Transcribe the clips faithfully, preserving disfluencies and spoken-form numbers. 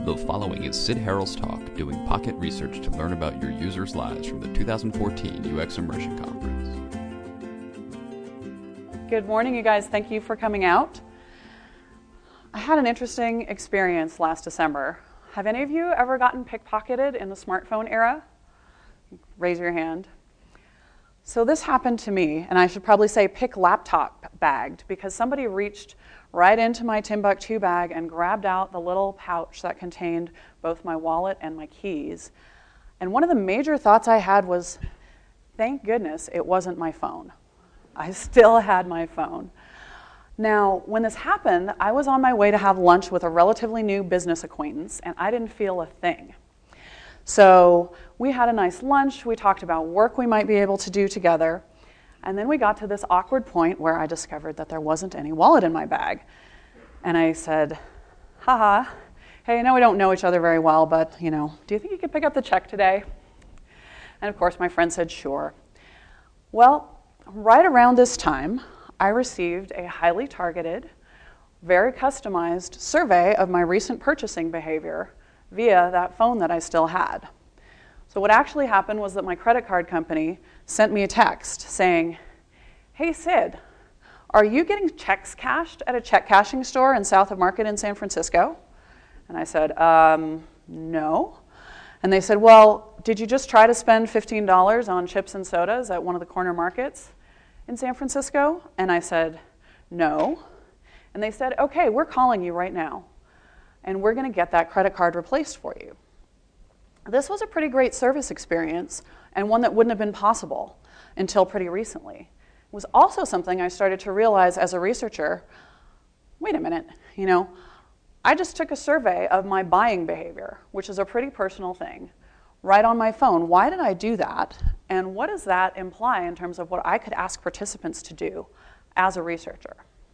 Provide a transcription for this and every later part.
The following is Sid Harrell's talk doing pocket research to learn about your users' lives from the two thousand fourteen U X Immersion Conference. Good morning, you guys. Thank you for coming out. I had an interesting experience last December. Have any of you ever gotten pickpocketed in the smartphone era? Raise your hand. So this happened to me, and I should probably say pick laptop bagged, because somebody reached right into my Timbuktu bag and grabbed out the little pouch that contained both my wallet and my keys. And one of the major thoughts I had was, thank goodness it wasn't my phone. I still had my phone. Now, when this happened, I was on my way to have lunch with a relatively new business acquaintance, and I didn't feel a thing. So we had a nice lunch. We talked about work we might be able to do together. And then we got to this awkward point where I discovered that there wasn't any wallet in my bag. And I said, haha, hey, I know we don't know each other very well, but, you know, do you think you could pick up the check today? And of course, my friend said, sure. Well, right around this time, I received a highly targeted, very customized survey of my recent purchasing behavior via that phone that I still had. So what actually happened was that my credit card company sent me a text saying, hey, Sid, are you getting checks cashed at a check cashing store in South of Market in San Francisco? And I said, um, no. And they said, well, did you just try to spend fifteen dollars on chips and sodas at one of the corner markets in San Francisco? And I said, no. And they said, okay, we're calling you right now, and we're going to get that credit card replaced for you. This was a pretty great service experience, and one that wouldn't have been possible until pretty recently. It was also something I started to realize as a researcher, wait a minute, you know, I just took a survey of my buying behavior, which is a pretty personal thing, right on my phone. Why did I do that? And what does that imply in terms of what I could ask participants to do as a researcher?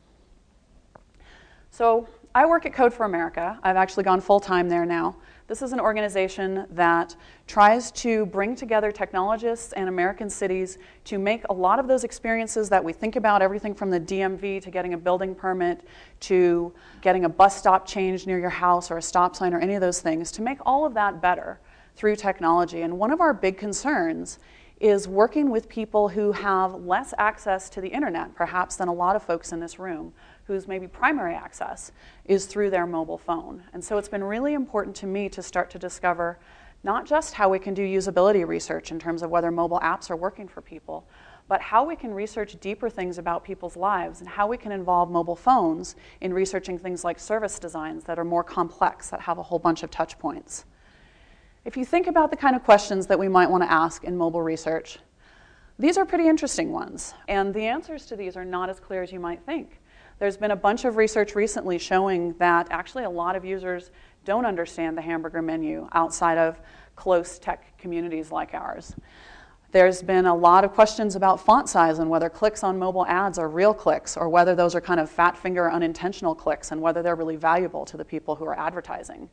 So I work at Code for America. I've actually gone full-time there now. This is an organization that tries to bring together technologists and American cities to make a lot of those experiences that we think about, everything from the D M V to getting a building permit to getting a bus stop changed near your house or a stop sign or any of those things, to make all of that better through technology. And one of our big concerns is working with people who have less access to the internet, perhaps, than a lot of folks in this room, whose maybe primary access is through their mobile phone. And so it's been really important to me to start to discover not just how we can do usability research in terms of whether mobile apps are working for people, but how we can research deeper things about people's lives and how we can involve mobile phones in researching things like service designs that are more complex, that have a whole bunch of touch points. If you think about the kind of questions that we might want to ask in mobile research, these are pretty interesting ones. And the answers to these are not as clear as you might think. There's been a bunch of research recently showing that actually a lot of users don't understand the hamburger menu outside of close tech communities like ours. There's been a lot of questions about font size and whether clicks on mobile ads are real clicks or whether those are kind of fat finger unintentional clicks and whether they're really valuable to the people who are advertising.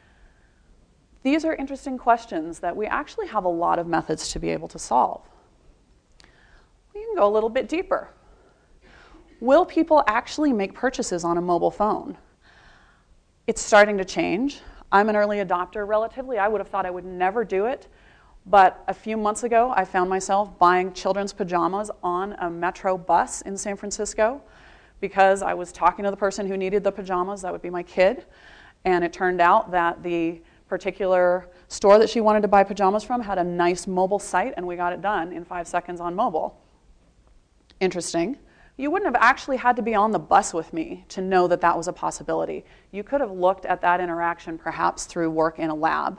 These are interesting questions that we actually have a lot of methods to be able to solve. We can go a little bit deeper. Will people actually make purchases on a mobile phone? It's starting to change. I'm an early adopter relatively. I would have thought I would never do it. But a few months ago, I found myself buying children's pajamas on a metro bus in San Francisco because I was talking to the person who needed the pajamas. That would be my kid. And it turned out that the particular store that she wanted to buy pajamas from had a nice mobile site, and we got it done in five seconds on mobile. Interesting. You wouldn't have actually had to be on the bus with me to know that that was a possibility. You could have looked at that interaction perhaps through work in a lab.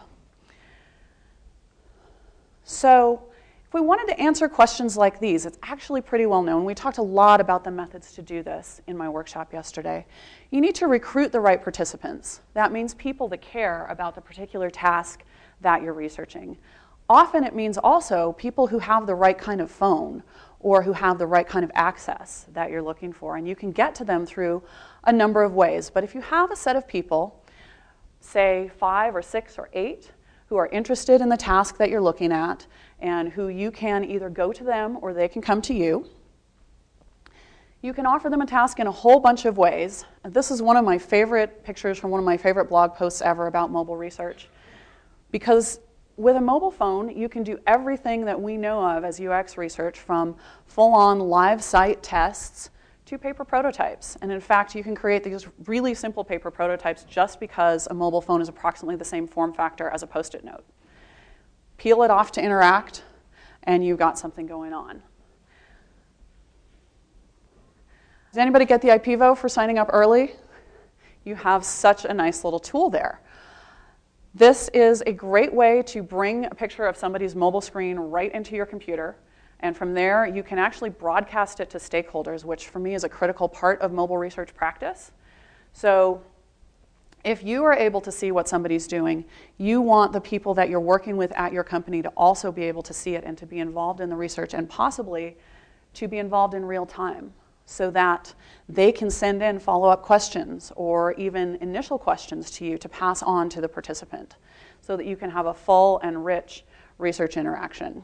So if we wanted to answer questions like these, it's actually pretty well known. We talked a lot about the methods to do this in my workshop yesterday. You need to recruit the right participants. That means people that care about the particular task that you're researching. Often it means also people who have the right kind of phone or who have the right kind of access that you're looking for. And you can get to them through a number of ways. But if you have a set of people, say five or six or eight, who are interested in the task that you're looking at and who you can either go to them or they can come to you, You can offer them a task in a whole bunch of ways. This is one of my favorite pictures from one of my favorite blog posts ever about mobile research. Because with a mobile phone, you can do everything that we know of as U X research, from full-on live site tests to paper prototypes. And in fact, you can create these really simple paper prototypes just because a mobile phone is approximately the same form factor as a Post-it note. Peel it off to Interact, and you've got something going on. Does anybody get the I P V O for signing up early? You have such a nice little tool there. This is a great way to bring a picture of somebody's mobile screen right into your computer. And from there, you can actually broadcast it to stakeholders, which for me is a critical part of mobile research practice. So if you are able to see what somebody's doing, you want the people that you're working with at your company to also be able to see it and to be involved in the research, and possibly to be involved in real time, so that they can send in follow-up questions or even initial questions to you to pass on to the participant, so that you can have a full and rich research interaction.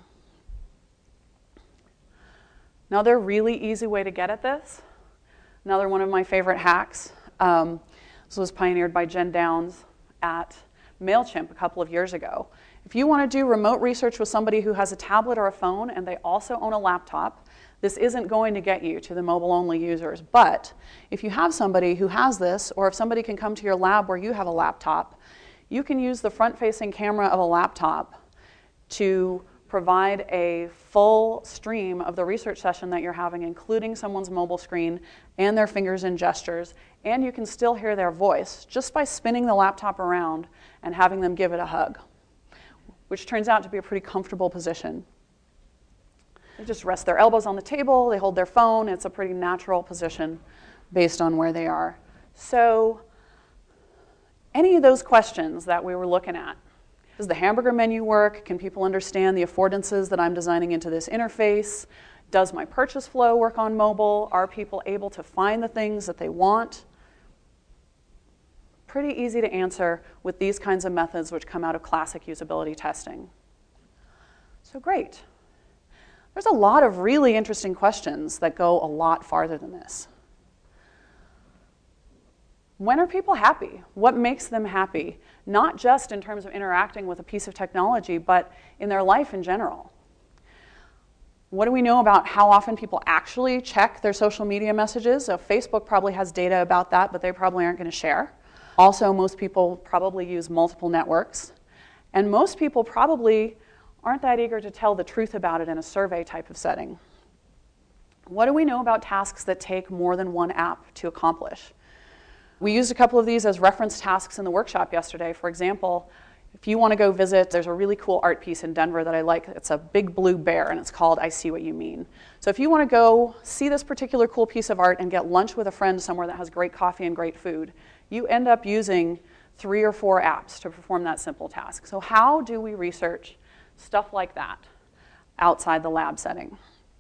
Another really easy way to get at this, another one of my favorite hacks, um, this was pioneered by Jen Downs at MailChimp a couple of years ago. If you want to do remote research with somebody who has a tablet or a phone and they also own a laptop, this isn't going to get you to the mobile-only users. But if you have somebody who has this, or if somebody can come to your lab where you have a laptop, you can use the front-facing camera of a laptop to provide a full stream of the research session that you're having, including someone's mobile screen and their fingers and gestures, and you can still hear their voice just by spinning the laptop around and having them give it a hug, which turns out to be a pretty comfortable position. They just rest their elbows on the table, they hold their phone. It's a pretty natural position based on where they are. So any of those questions that we were looking at, does the hamburger menu work? Can people understand the affordances that I'm designing into this interface? Does my purchase flow work on mobile? Are people able to find the things that they want? Pretty easy to answer with these kinds of methods which come out of classic usability testing. So great. There's a lot of really interesting questions that go a lot farther than this. When are people happy? What makes them happy? Not just in terms of interacting with a piece of technology, but in their life in general. What do we know about how often people actually check their social media messages? So Facebook probably has data about that, but they probably aren't going to share. Also, most people probably use multiple networks. And most people probably aren't that eager to tell the truth about it in a survey type of setting. What do we know about tasks that take more than one app to accomplish? We used a couple of these as reference tasks in the workshop yesterday. For example, if you want to go visit, there's a really cool art piece in Denver that I like. It's a big blue bear, and it's called I See What You Mean. So if you want to go see this particular cool piece of art and get lunch with a friend somewhere that has great coffee and great food, you end up using three or four apps to perform that simple task. So how do we research stuff like that outside the lab setting?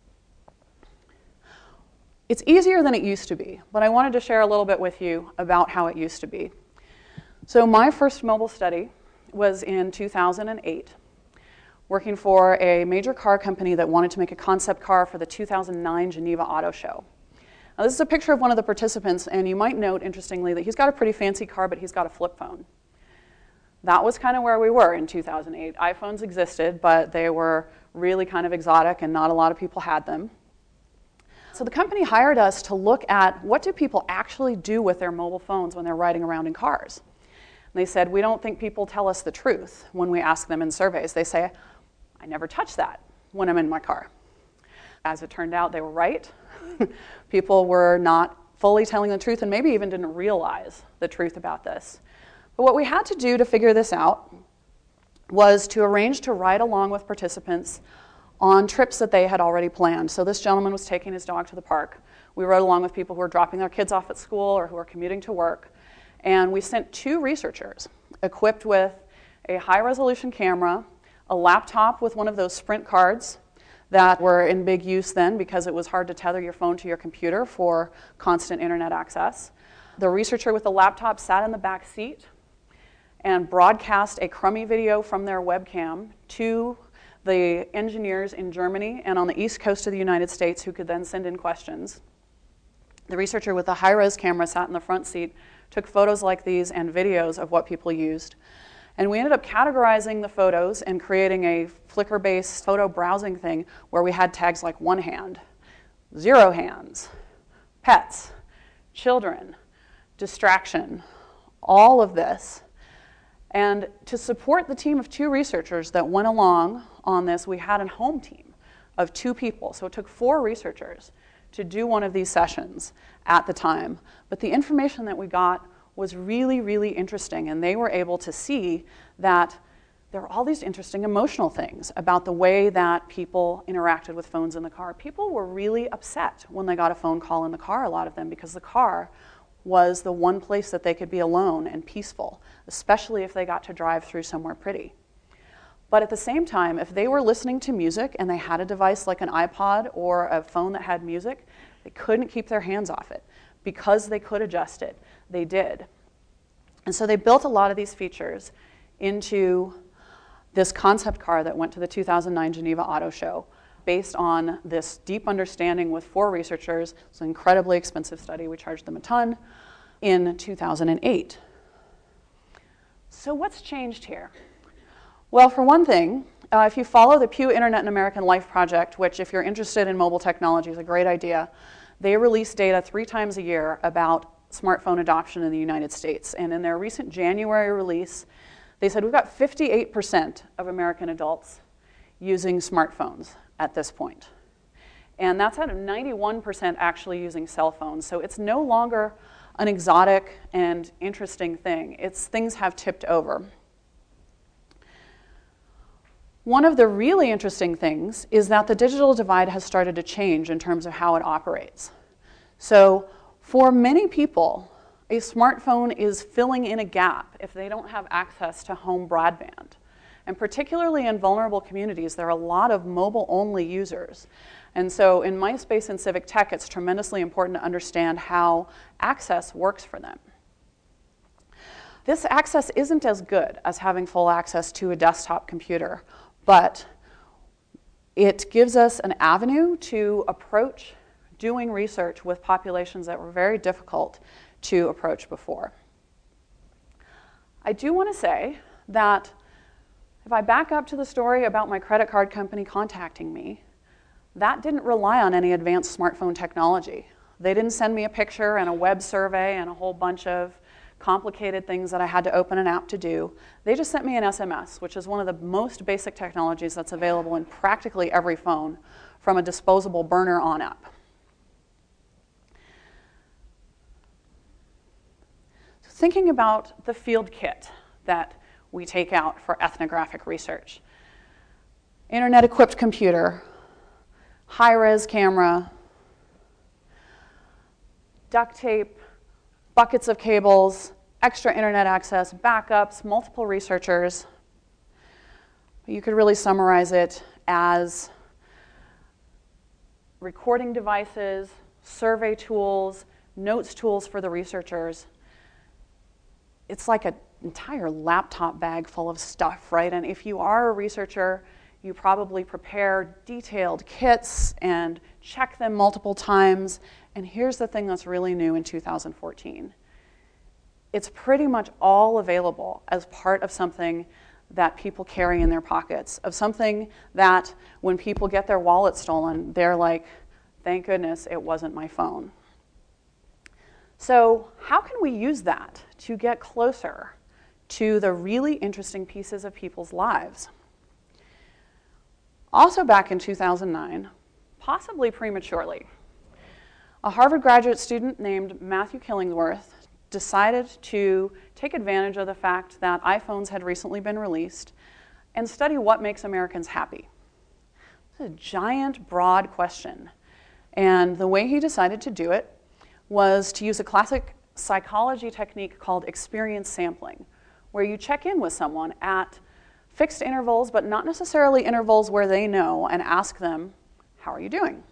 It's easier than it used to be, but I wanted to share a little bit with you about how it used to be. So my first mobile study was in two thousand eight, working for a major car company that wanted to make a concept car for the two thousand nine Geneva Auto Show. Now, this is a picture of one of the participants, and you might note, interestingly, that he's got a pretty fancy car, but he's got a flip phone. That was kind of where we were in two thousand eight. iPhones existed, but they were really kind of exotic, and not a lot of people had them. So the company hired us to look at what do people actually do with their mobile phones when they're riding around in cars. And they said, we don't think people tell us the truth when we ask them in surveys. They say, I never touch that when I'm in my car. As it turned out, they were right. People were not fully telling the truth and maybe even didn't realize the truth about this. But what we had to do to figure this out was to arrange to ride along with participants on trips that they had already planned. So this gentleman was taking his dog to the park. We rode along with people who were dropping their kids off at school or who were commuting to work. And we sent two researchers equipped with a high-resolution camera, a laptop with one of those Sprint cards that were in big use then because it was hard to tether your phone to your computer for constant internet access. The researcher with the laptop sat in the back seat and broadcast a crummy video from their webcam to the engineers in Germany and on the east coast of the United States who could then send in questions. The researcher with the high-res camera sat in the front seat, took photos like these and videos of what people used. And we ended up categorizing the photos and creating a Flickr-based photo browsing thing where we had tags like one hand, zero hands, pets, children, distraction, all of this. And to support the team of two researchers that went along on this, we had a home team of two people. So it took four researchers to do one of these sessions at the time. But the information that we got was really, really interesting, and they were able to see that there were all these interesting emotional things about the way that people interacted with phones in the car. People were really upset when they got a phone call in the car, a lot of them, because the car was the one place that they could be alone and peaceful, especially if they got to drive through somewhere pretty. But at the same time, if they were listening to music and they had a device like an iPod or a phone that had music, they couldn't keep their hands off it. Because they could adjust it, they did. And so they built a lot of these features into this concept car that went to the two thousand nine Geneva Auto Show based on this deep understanding with four researchers. It's an incredibly expensive study. We charged them a ton in two thousand eight. So what's changed here? Well, for one thing, uh, if you follow the Pew Internet and American Life project, which if you're interested in mobile technology is a great idea, they release data three times a year about smartphone adoption in the United States. And in their recent January release, they said we've got fifty-eight percent of American adults using smartphones at this point. And that's out of ninety-one percent actually using cell phones. So it's no longer an exotic and interesting thing. It's things have tipped over. One of the really interesting things is that the digital divide has started to change in terms of how it operates. So for many people, a smartphone is filling in a gap if they don't have access to home broadband. And particularly in vulnerable communities, there are a lot of mobile-only users. And so in MySpace and Civic Tech, it's tremendously important to understand how access works for them. This access isn't as good as having full access to a desktop computer, but it gives us an avenue to approach doing research with populations that were very difficult to approach before. I do want to say that if I back up to the story about my credit card company contacting me, that didn't rely on any advanced smartphone technology. They didn't send me a picture and a web survey and a whole bunch of complicated things that I had to open an app to do. They just sent me an S M S, which is one of the most basic technologies that's available in practically every phone from a disposable burner-on app. So thinking about the field kit that we take out for ethnographic research. Internet-equipped computer, high-res camera, duct tape, buckets of cables, extra internet access, backups, multiple researchers. You could really summarize it as recording devices, survey tools, notes tools for the researchers. It's like an entire laptop bag full of stuff, right? And if you are a researcher, you probably prepare detailed kits and check them multiple times. And here's the thing that's really new in two thousand fourteen. It's pretty much all available as part of something that people carry in their pockets, of something that when people get their wallet stolen, they're like, thank goodness it wasn't my phone. So how can we use that to get closer to the really interesting pieces of people's lives? Also back in two thousand nine, possibly prematurely, a Harvard graduate student named Matthew Killingsworth decided to take advantage of the fact that iPhones had recently been released and study what makes Americans happy. It's a giant, broad question. And the way he decided to do it was to use a classic psychology technique called experience sampling, where you check in with someone at fixed intervals, but not necessarily intervals where they know, and ask them, how are you doing?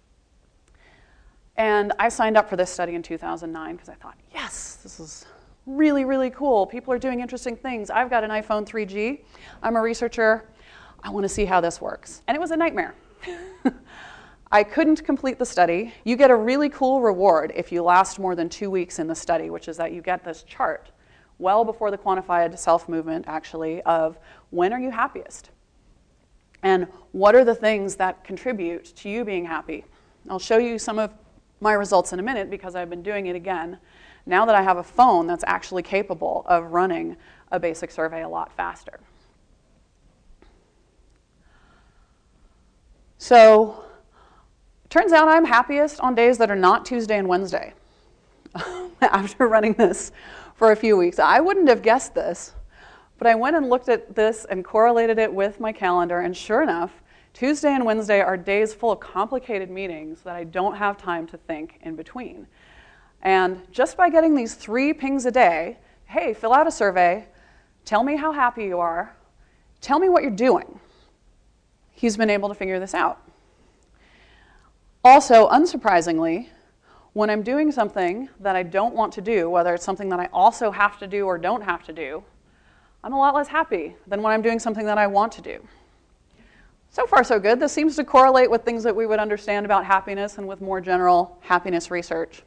And I signed up for this study in two thousand nine because I thought, yes, this is really, really cool. People are doing interesting things. I've got an iPhone three G. I'm a researcher. I want to see how this works. And it was a nightmare. I couldn't complete the study. You get a really cool reward if you last more than two weeks in the study, which is that you get this chart well before the quantified self movement, actually, of when are you happiest? And what are the things that contribute to you being happy? I'll show you some of my results in a minute because I've been doing it again now that I have a phone that's actually capable of running a basic survey a lot faster. So it turns out I'm happiest on days that are not Tuesday and Wednesday. After running this for a few weeks, I wouldn't have guessed this, but I went and looked at this and correlated it with my calendar, and sure enough, Tuesday and Wednesday are days full of complicated meetings that I don't have time to think in between. And just by getting these three pings a day, hey, fill out a survey, tell me how happy you are, tell me what you're doing, he's been able to figure this out. Also, unsurprisingly, when I'm doing something that I don't want to do, whether it's something that I also have to do or don't have to do, I'm a lot less happy than when I'm doing something that I want to do. So far, so good. This seems to correlate with things that we would understand about happiness and with more general happiness research.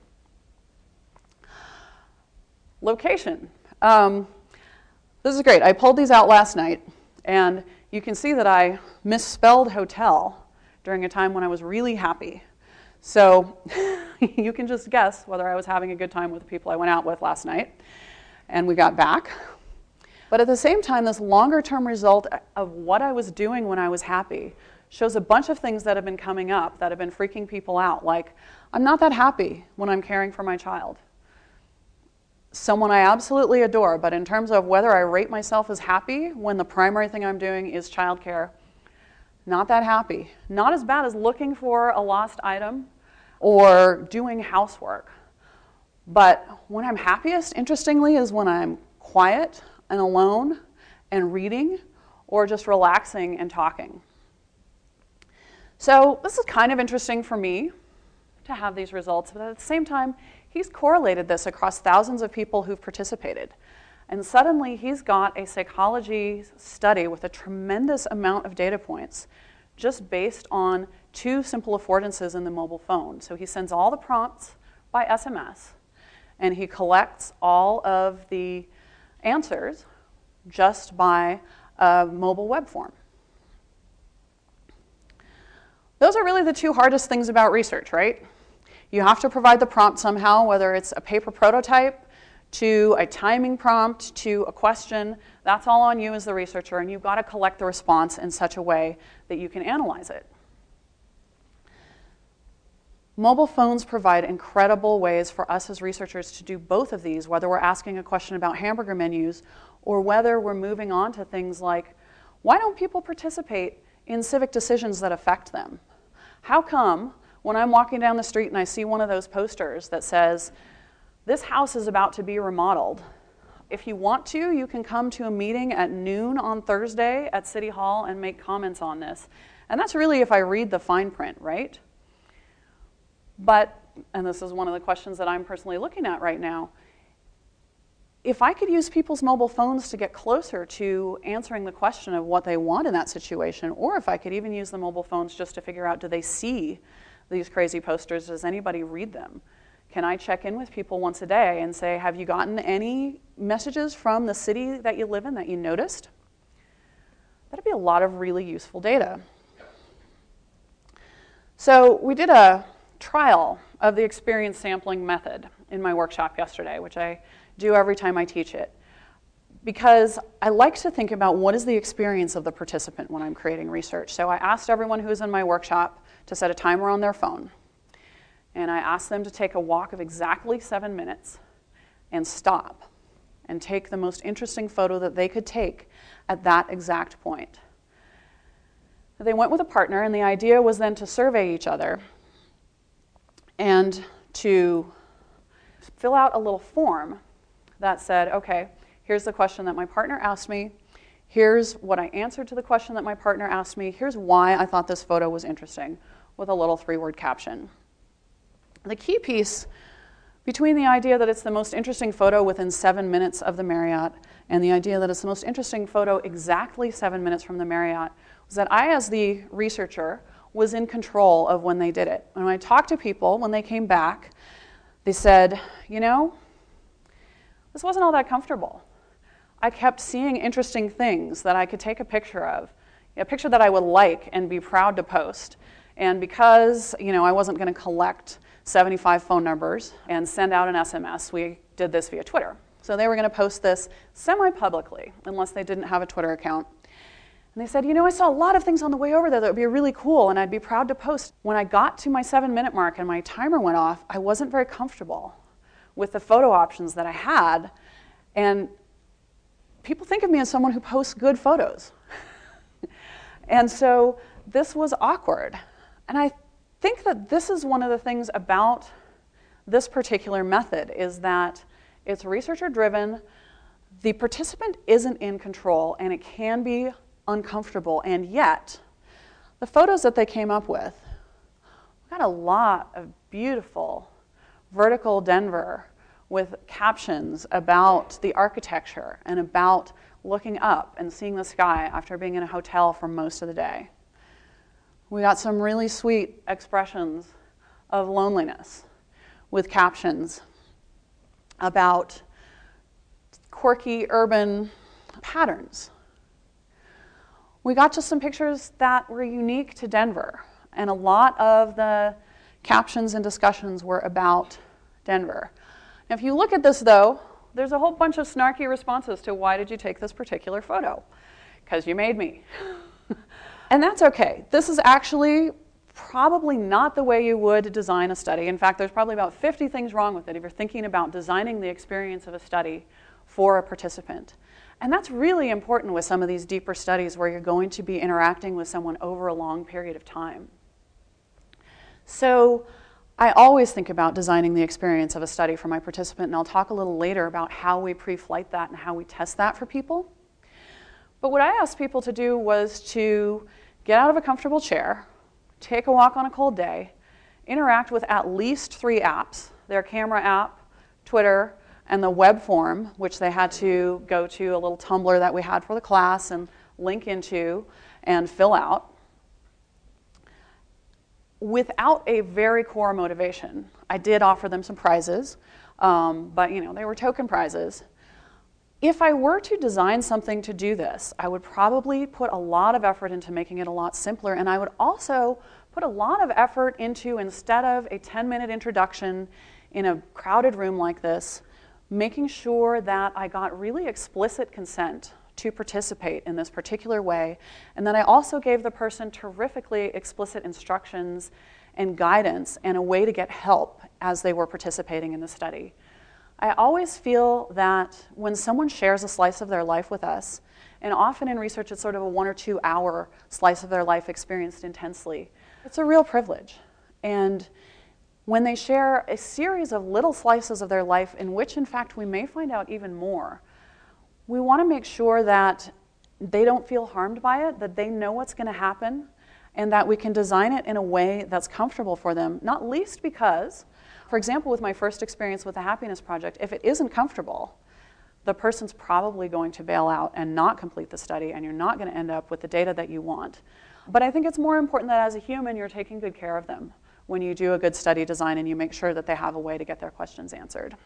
Location. Um, this is great. I pulled these out last night, and you can see that I misspelled hotel during a time when I was really happy. So you can just guess whether I was having a good time with the people I went out with last night, and we got back. But at the same time, this longer-term result of what I was doing when I was happy shows a bunch of things that have been coming up that have been freaking people out, like I'm not that happy when I'm caring for my child. Someone I absolutely adore, but in terms of whether I rate myself as happy when the primary thing I'm doing is childcare, not that happy. Not as bad as looking for a lost item or doing housework. But when I'm happiest, interestingly, is when I'm quiet and alone and reading or just relaxing and talking. So this is kind of interesting for me to have these results, but at the same time, he's correlated this across thousands of people who've participated. And suddenly he's got a psychology study with a tremendous amount of data points just based on two simple affordances in the mobile phone. So he sends all the prompts by S M S, and he collects all of the answers just by a mobile web form. Those are really the two hardest things about research, right? You have to provide the prompt somehow, whether it's a paper prototype, to a timing prompt, to a question. That's all on you as the researcher, and you've got to collect the response in such a way that you can analyze it. Mobile phones provide incredible ways for us as researchers to do both of these, whether we're asking a question about hamburger menus or whether we're moving on to things like, why don't people participate in civic decisions that affect them? How come when I'm walking down the street and I see one of those posters that says, this house is about to be remodeled. If you want to, you can come to a meeting at noon on Thursday at City Hall and make comments on this. And that's really if I read the fine print, right? But, and this is one of the questions that I'm personally looking at right now, if I could use people's mobile phones to get closer to answering the question of what they want in that situation, or if I could even use the mobile phones just to figure out, do they see these crazy posters? Does anybody read them? Can I check in with people once a day and say, have you gotten any messages from the city that you live in that you noticed? That'd be a lot of really useful data. So we did a trial of the experience sampling method in my workshop yesterday, which I do every time I teach it, because I like to think about what is the experience of the participant when I'm creating research. So I asked everyone who was in my workshop to set a timer on their phone, and I asked them to take a walk of exactly seven minutes and stop and take the most interesting photo that they could take at that exact point. They went with a partner, and the idea was then to survey each other and to fill out a little form that said, okay, here's the question that my partner asked me, here's what I answered to the question that my partner asked me, here's why I thought this photo was interesting, with a little three-word caption. The key piece between the idea that it's the most interesting photo within seven minutes of the Marriott and the idea that it's the most interesting photo exactly seven minutes from the Marriott was that I, as the researcher, was in control of when they did it. And when I talked to people, when they came back, they said, you know, this wasn't all that comfortable. I kept seeing interesting things that I could take a picture of, a picture that I would like and be proud to post. And because, you know, I wasn't going to collect seventy-five phone numbers and send out an S M S, we did this via Twitter. So they were going to post this semi-publicly, unless they didn't have a Twitter account. And they said, you know, I saw a lot of things on the way over there that would be really cool, and I'd be proud to post. When I got to my seven-minute mark and my timer went off, I wasn't very comfortable with the photo options that I had. And people think of me as someone who posts good photos. And so this was awkward. And I think that this is one of the things about this particular method, is that it's researcher-driven, the participant isn't in control, and it can be uncomfortable. And yet, the photos that they came up with got a lot of beautiful vertical Denver with captions about the architecture and about looking up and seeing the sky after being in a hotel for most of the day. We got some really sweet expressions of loneliness with captions about quirky urban patterns. We got just some pictures that were unique to Denver, and a lot of the captions and discussions were about Denver. Now, if you look at this, though, there's a whole bunch of snarky responses to why did you take this particular photo? Because you made me. And that's okay. This is actually probably not the way you would design a study. In fact, there's probably about fifty things wrong with it if you're thinking about designing the experience of a study for a participant. And that's really important with some of these deeper studies where you're going to be interacting with someone over a long period of time. So I always think about designing the experience of a study for my participant, and I'll talk a little later about how we pre-flight that and how we test that for people. But what I asked people to do was to get out of a comfortable chair, take a walk on a cold day, interact with at least three apps, their camera app, Twitter, and the web form, which they had to go to a little Tumblr that we had for the class and link into and fill out, without a very core motivation. I did offer them some prizes, um, but you know, they were token prizes. If I were to design something to do this, I would probably put a lot of effort into making it a lot simpler, and I would also put a lot of effort into, instead of a ten-minute introduction in a crowded room like this, making sure that I got really explicit consent to participate in this particular way, and then I also gave the person terrifically explicit instructions and guidance and a way to get help as they were participating in the study. I always feel that when someone shares a slice of their life with us, and often in research it's sort of a one or two hour slice of their life experienced intensely, it's a real privilege. And when they share a series of little slices of their life in which, in fact, we may find out even more, we want to make sure that they don't feel harmed by it, that they know what's going to happen, and that we can design it in a way that's comfortable for them, not least because, for example, with my first experience with the Happiness Project, if it isn't comfortable, the person's probably going to bail out and not complete the study, and you're not going to end up with the data that you want. But I think it's more important that as a human, you're taking good care of them when you do a good study design and you make sure that they have a way to get their questions answered.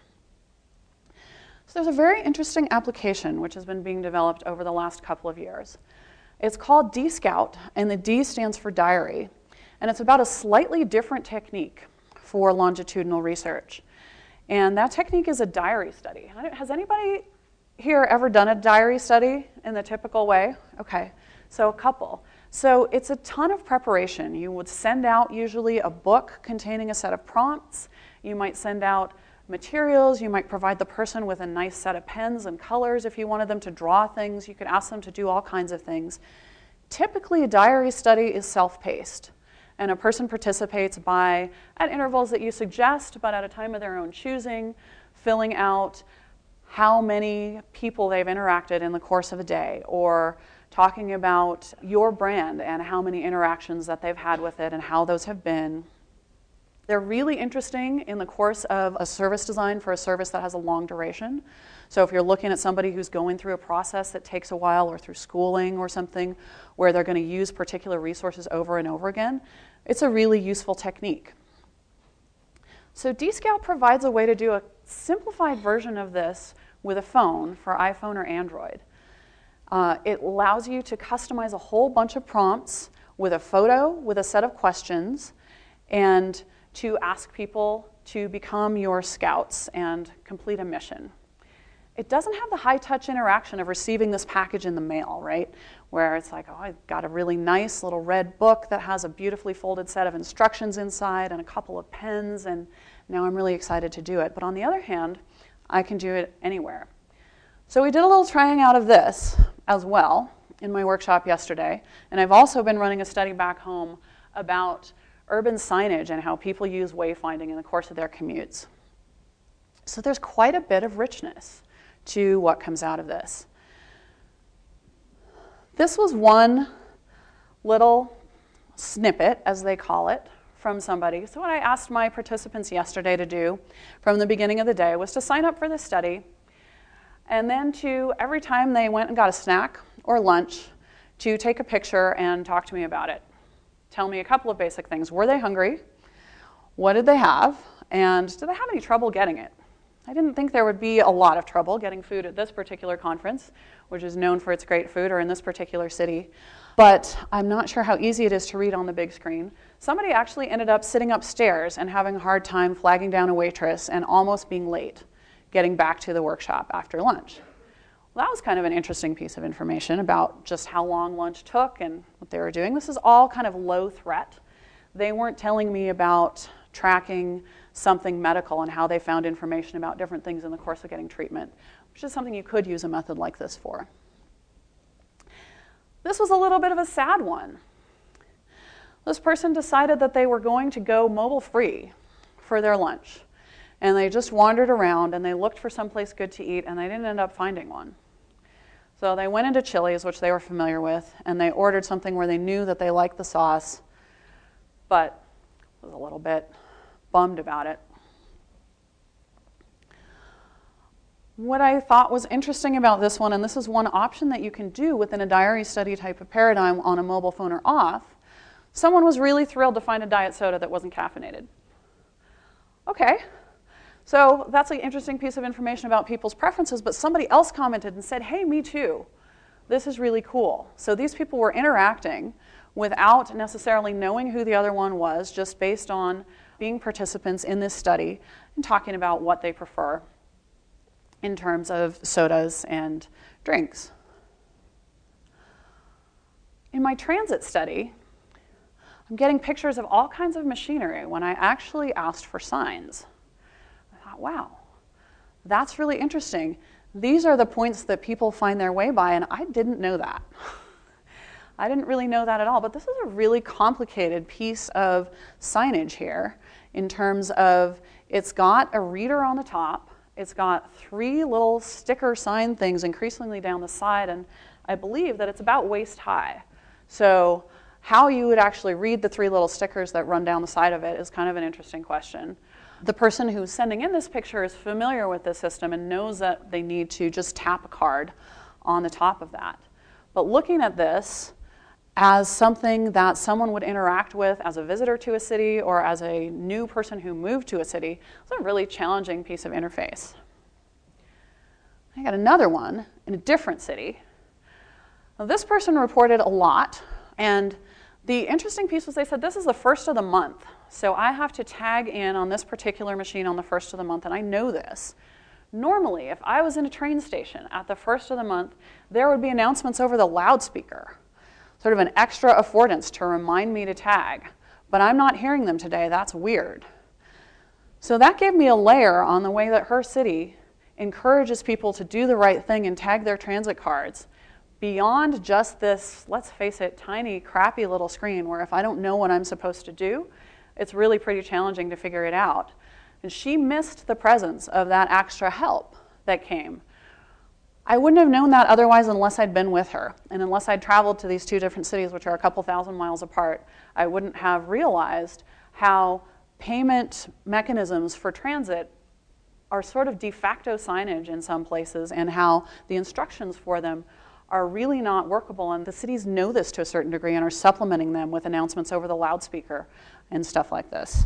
So there's a very interesting application which has been being developed over the last couple of years. It's called D-Scout, and the D stands for diary. And it's about a slightly different technique for longitudinal research. And that technique is a diary study. Has anybody here ever done a diary study in the typical way? Okay, so a couple. So it's a ton of preparation. You would send out usually a book containing a set of prompts. You might send out materials. You might provide the person with a nice set of pens and colors if you wanted them to draw things. You could ask them to do all kinds of things. Typically, a diary study is self-paced, and a person participates by, at intervals that you suggest, but at a time of their own choosing, filling out how many people they've interacted in the course of a day, or talking about your brand and how many interactions that they've had with it and how those have been. They're really interesting in the course of a service design for a service that has a long duration. So if you're looking at somebody who's going through a process that takes a while, or through schooling or something where they're going to use particular resources over and over again, it's a really useful technique. So DScout provides a way to do a simplified version of this with a phone for iPhone or Android. Uh, it allows you to customize a whole bunch of prompts with a photo, with a set of questions, and to ask people to become your scouts and complete a mission. It doesn't have the high-touch interaction of receiving this package in the mail, right? Where it's like, oh, I got a really nice little red book that has a beautifully folded set of instructions inside and a couple of pens, and now I'm really excited to do it. But on the other hand, I can do it anywhere. So we did a little trying out of this as well in my workshop yesterday, and I've also been running a study back home about urban signage and how people use wayfinding in the course of their commutes. So there's quite a bit of richness to what comes out of this. This was one little snippet, as they call it, from somebody. So what I asked my participants yesterday to do from the beginning of the day was to sign up for this study, and then to, every time they went and got a snack or lunch, to take a picture and talk to me about it. Tell me a couple of basic things. Were they hungry? What did they have? And did they have any trouble getting it? I didn't think there would be a lot of trouble getting food at this particular conference, which is known for its great food, or in this particular city. But I'm not sure how easy it is to read on the big screen. Somebody actually ended up sitting upstairs and having a hard time flagging down a waitress and almost being late getting back to the workshop after lunch. Well, that was kind of an interesting piece of information about just how long lunch took and what they were doing. This is all kind of low threat. They weren't telling me about tracking something medical and how they found information about different things in the course of getting treatment, which is something you could use a method like this for. This was a little bit of a sad one. This person decided that they were going to go mobile free for their lunch. And they just wandered around and they looked for someplace good to eat, and they didn't end up finding one. So they went into Chili's, which they were familiar with, and they ordered something where they knew that they liked the sauce, but was a little bit bummed about it. What I thought was interesting about this one, and this is one option that you can do within a diary study type of paradigm on a mobile phone or off, someone was really thrilled to find a diet soda that wasn't caffeinated. Okay, so that's an interesting piece of information about people's preferences, but somebody else commented and said, hey, me too. This is really cool. So these people were interacting without necessarily knowing who the other one was, just based on being participants in this study and talking about what they prefer in terms of sodas and drinks. In my transit study, I'm getting pictures of all kinds of machinery when I actually asked for signs. I thought, wow, that's really interesting. These are the points that people find their way by, and I didn't know that. I didn't really know that at all, but this is a really complicated piece of signage here in terms of it's got a reader on the top, it's got three little sticker sign things increasingly down the side, and I believe that it's about waist high. So how you would actually read the three little stickers that run down the side of it is kind of an interesting question. The person who's sending in this picture is familiar with this system and knows that they need to just tap a card on the top of that. But looking at this as something that someone would interact with as a visitor to a city or as a new person who moved to a city, it's a really challenging piece of interface. I got another one in a different city. Now, this person reported a lot, and the interesting piece was they said this is the first of the month. So I have to tag in on this particular machine on the first of the month, and I know this. Normally, if I was in a train station at the first of the month, there would be announcements over the loudspeaker, sort of an extra affordance to remind me to tag. But I'm not hearing them today. That's weird. So that gave me a layer on the way that her city encourages people to do the right thing and tag their transit cards beyond just this, let's face it, tiny, crappy little screen where if I don't know what I'm supposed to do, it's really pretty challenging to figure it out. And she missed the presence of that extra help that came. I wouldn't have known that otherwise unless I'd been with her. And unless I'd traveled to these two different cities, which are a couple thousand miles apart, I wouldn't have realized how payment mechanisms for transit are sort of de facto signage in some places, and how the instructions for them are really not workable. And the cities know this to a certain degree and are supplementing them with announcements over the loudspeaker and stuff like this.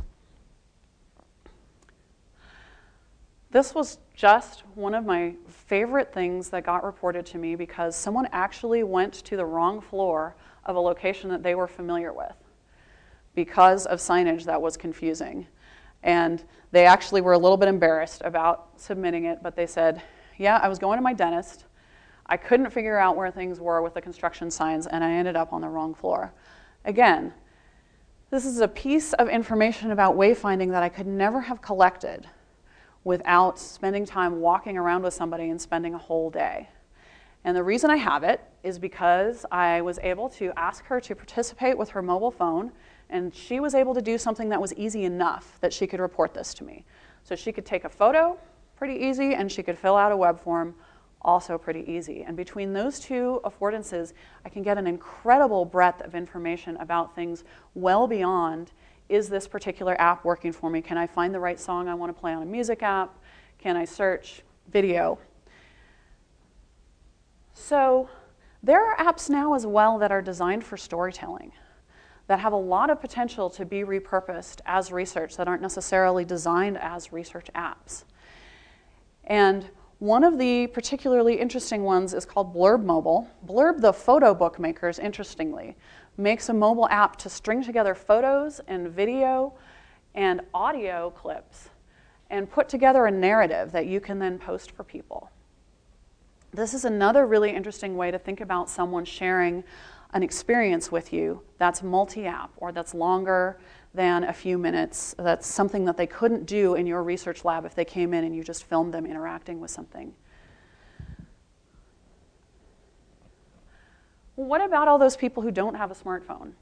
This was just one of my favorite things that got reported to me because someone actually went to the wrong floor of a location that they were familiar with because of signage that was confusing. And they actually were a little bit embarrassed about submitting it, but they said, yeah, I was going to my dentist. I couldn't figure out where things were with the construction signs, and I ended up on the wrong floor. Again, this is a piece of information about wayfinding that I could never have collected without spending time walking around with somebody and spending a whole day. And the reason I have it is because I was able to ask her to participate with her mobile phone, and she was able to do something that was easy enough that she could report this to me. So she could take a photo, pretty easy, and she could fill out a web form, also pretty easy. And between those two affordances, I can get an incredible breadth of information about things well beyond, is this particular app working for me? Can I find the right song I want to play on a music app? Can I search video? So there are apps now as well that are designed for storytelling, that have a lot of potential to be repurposed as research, that aren't necessarily designed as research apps. And one of the particularly interesting ones is called Blurb Mobile. Blurb, the photo bookmakers, interestingly, makes a mobile app to string together photos and video and audio clips and put together a narrative that you can then post for people. This is another really interesting way to think about someone sharing an experience with you that's multi-app or that's longer than a few minutes. That's something that they couldn't do in your research lab if they came in and you just filmed them interacting with something. What about all those people who don't have a smartphone?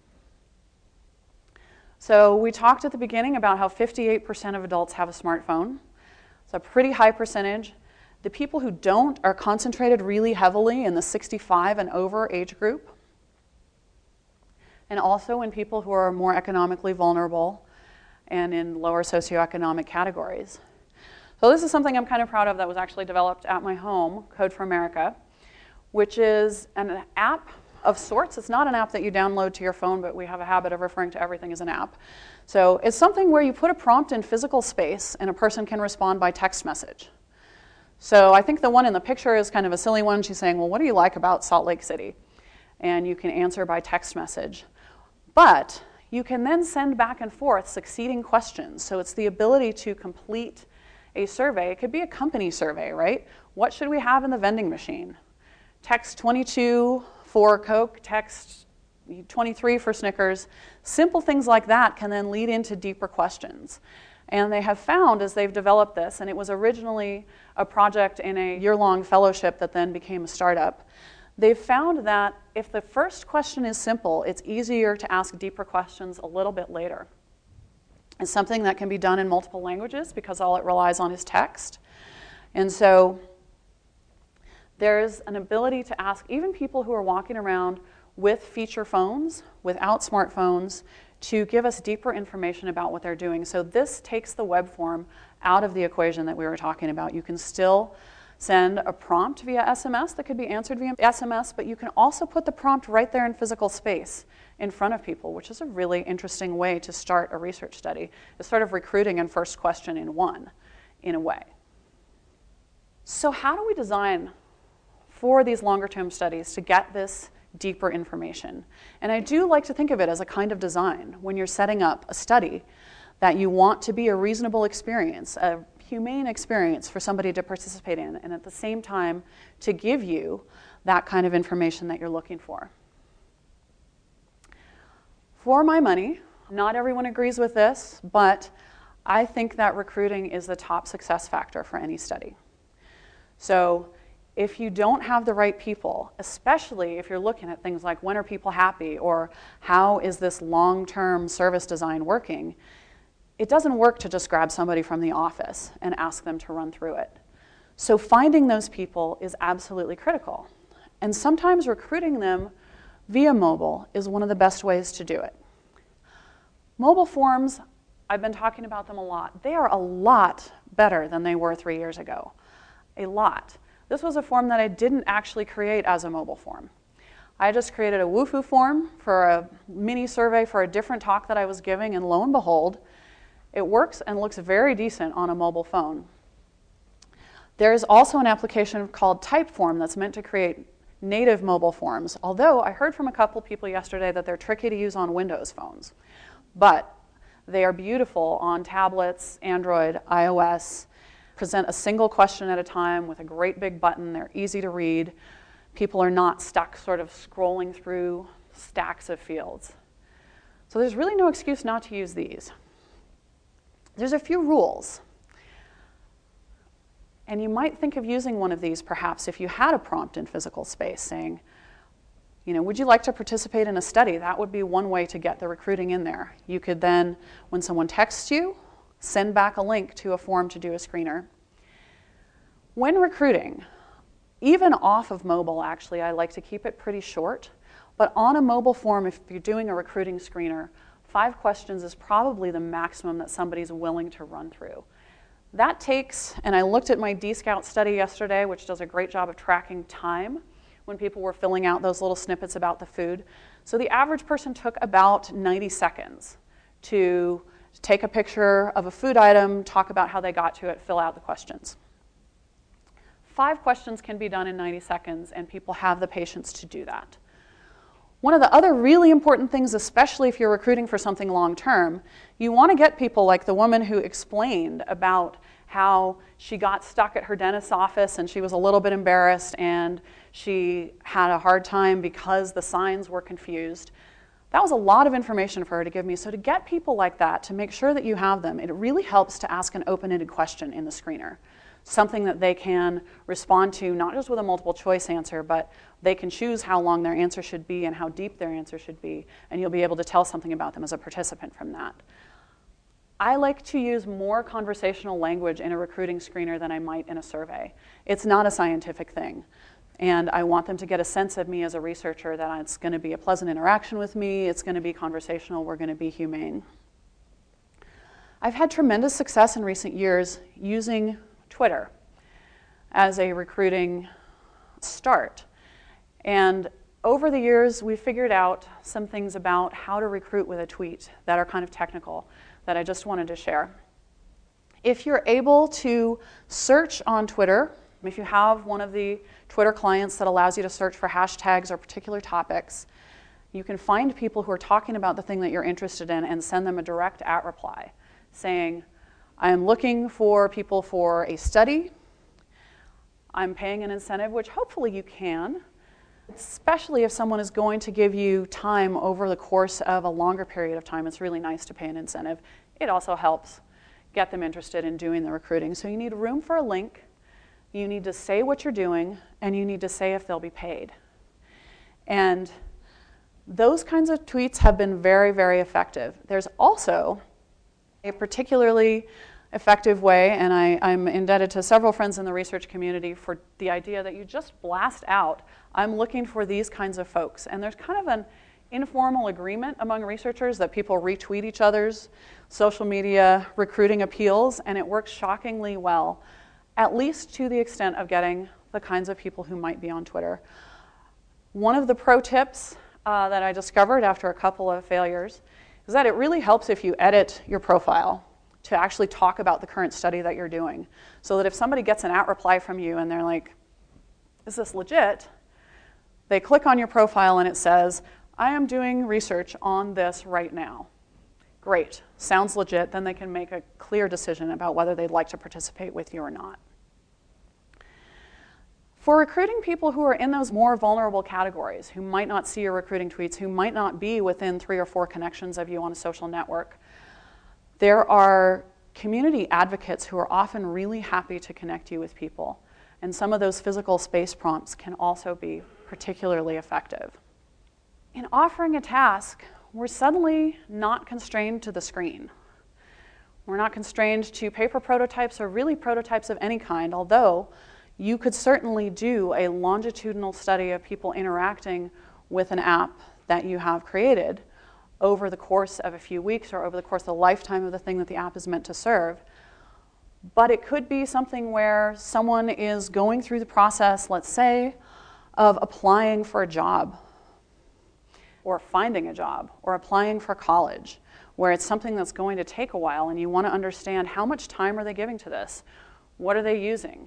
So we talked at the beginning about how fifty-eight percent of adults have a smartphone. It's a pretty high percentage. The people who don't are concentrated really heavily in the sixty-five and over age group, and also in people who are more economically vulnerable and in lower socioeconomic categories. So this is something I'm kind of proud of that was actually developed at my home, Code for America, which is an app of sorts. It's not an app that you download to your phone, but we have a habit of referring to everything as an app. So it's something where you put a prompt in physical space and a person can respond by text message. So I think the one in the picture is kind of a silly one. She's saying, well, what do you like about Salt Lake City? And you can answer by text message. But you can then send back and forth succeeding questions. So it's the ability to complete a survey. It could be a company survey, right? What should we have in the vending machine? Text twenty-two for Coke, text twenty-three for Snickers. Simple things like that can then lead into deeper questions. And they have found as they've developed this, and it was originally a project in a year-long fellowship that then became a startup, they've found that if the first question is simple, it's easier to ask deeper questions a little bit later. It's something that can be done in multiple languages because all it relies on is text. And so there's an ability to ask even people who are walking around with feature phones, without smartphones, to give us deeper information about what they're doing. So this takes the web form out of the equation that we were talking about. You can still send a prompt via S M S that could be answered via S M S, but you can also put the prompt right there in physical space in front of people, which is a really interesting way to start a research study. It's sort of recruiting and first question in one, in a way. So how do we design for these longer-term studies to get this deeper information? And I do like to think of it as a kind of design when you're setting up a study that you want to be a reasonable experience, a humane experience for somebody to participate in, and at the same time to give you that kind of information that you're looking for. For my money, not everyone agrees with this, but I think that recruiting is the top success factor for any study. So if you don't have the right people, especially if you're looking at things like when are people happy or how is this long-term service design working, it doesn't work to just grab somebody from the office and ask them to run through it. So finding those people is absolutely critical. And sometimes recruiting them via mobile is one of the best ways to do it. Mobile forms I've been talking about them a lot. They are a lot better than they were three years ago. A lot. This was a form that I didn't actually create as a mobile form. I just created a WooFoo form for a mini survey for a different talk that I was giving, and lo and behold, it works and looks very decent on a mobile phone. There is also an application called Typeform that's meant to create native mobile forms, although I heard from a couple people yesterday that they're tricky to use on Windows phones. But they are beautiful on tablets, Android, iOS, present a single question at a time with a great big button. They're easy to read. People are not stuck sort of scrolling through stacks of fields. So there's really no excuse not to use these. There's a few rules. And you might think of using one of these perhaps if you had a prompt in physical space saying, you know, would you like to participate in a study? That would be one way to get the recruiting in there. You could then, when someone texts you, send back a link to a form to do a screener. When recruiting, even off of mobile actually, I like to keep it pretty short. But on a mobile form, if you're doing a recruiting screener, five questions is probably the maximum that somebody's willing to run through. That takes, and I looked at my D-Scout study yesterday, which does a great job of tracking time when people were filling out those little snippets about the food. So the average person took about ninety seconds to take a picture of a food item, talk about how they got to it, fill out the questions. Five questions can be done in ninety seconds, and people have the patience to do that. One of the other really important things, especially if you're recruiting for something long-term, you want to get people like the woman who explained about how she got stuck at her dentist's office and she was a little bit embarrassed and she had a hard time because the signs were confused. That was a lot of information for her to give me. So to get people like that, to make sure that you have them, it really helps to ask an open-ended question in the screener. Something that they can respond to, not just with a multiple choice answer, but they can choose how long their answer should be and how deep their answer should be, and you'll be able to tell something about them as a participant from that. I like to use more conversational language in a recruiting screener than I might in a survey. It's not a scientific thing, and I want them to get a sense of me as a researcher that it's going to be a pleasant interaction with me, it's going to be conversational, we're going to be humane. I've had tremendous success in recent years using Twitter as a recruiting start. And over the years, we've figured out some things about how to recruit with a tweet that are kind of technical that I just wanted to share. If you're able to search on Twitter, if you have one of the Twitter clients that allows you to search for hashtags or particular topics, you can find people who are talking about the thing that you're interested in and send them a direct at reply saying, I am looking for people for a study. I'm paying an incentive, which hopefully you can, especially if someone is going to give you time over the course of a longer period of time. It's really nice to pay an incentive. It also helps get them interested in doing the recruiting. So you need room for a link, you need to say what you're doing, and you need to say if they'll be paid. And those kinds of tweets have been very, very effective. There's also a particularly effective way, and I, I'm indebted to several friends in the research community for the idea that you just blast out, I'm looking for these kinds of folks. And there's kind of an informal agreement among researchers that people retweet each other's social media recruiting appeals, and it works shockingly well, at least to the extent of getting the kinds of people who might be on Twitter. One of the pro tips uh, that I discovered after a couple of failures is that it really helps if you edit your profile to actually talk about the current study that you're doing. So that if somebody gets an at reply from you and they're like, is this legit? They click on your profile and it says, I am doing research on this right now. Great, sounds legit. Then they can make a clear decision about whether they'd like to participate with you or not. For recruiting people who are in those more vulnerable categories, who might not see your recruiting tweets, who might not be within three or four connections of you on a social network, there are community advocates who are often really happy to connect you with people. And some of those physical space prompts can also be particularly effective. In offering a task, we're suddenly not constrained to the screen. We're not constrained to paper prototypes or really prototypes of any kind, although you could certainly do a longitudinal study of people interacting with an app that you have created over the course of a few weeks or over the course of the lifetime of the thing that the app is meant to serve. But it could be something where someone is going through the process, let's say, of applying for a job or finding a job or applying for college, where it's something that's going to take a while and you want to understand how much time are they giving to this? What are they using?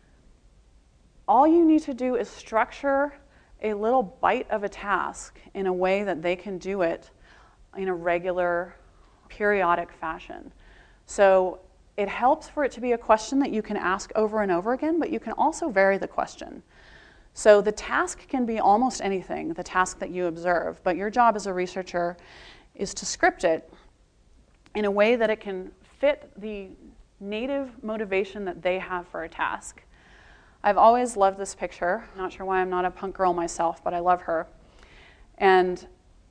All you need to do is structure a little bite of a task in a way that they can do it in a regular, periodic fashion. So it helps for it to be a question that you can ask over and over again, but you can also vary the question. So the task can be almost anything, the task that you observe, but your job as a researcher is to script it in a way that it can fit the native motivation that they have for a task. I've always loved this picture. Not sure why I'm not a punk girl myself, but I love her. And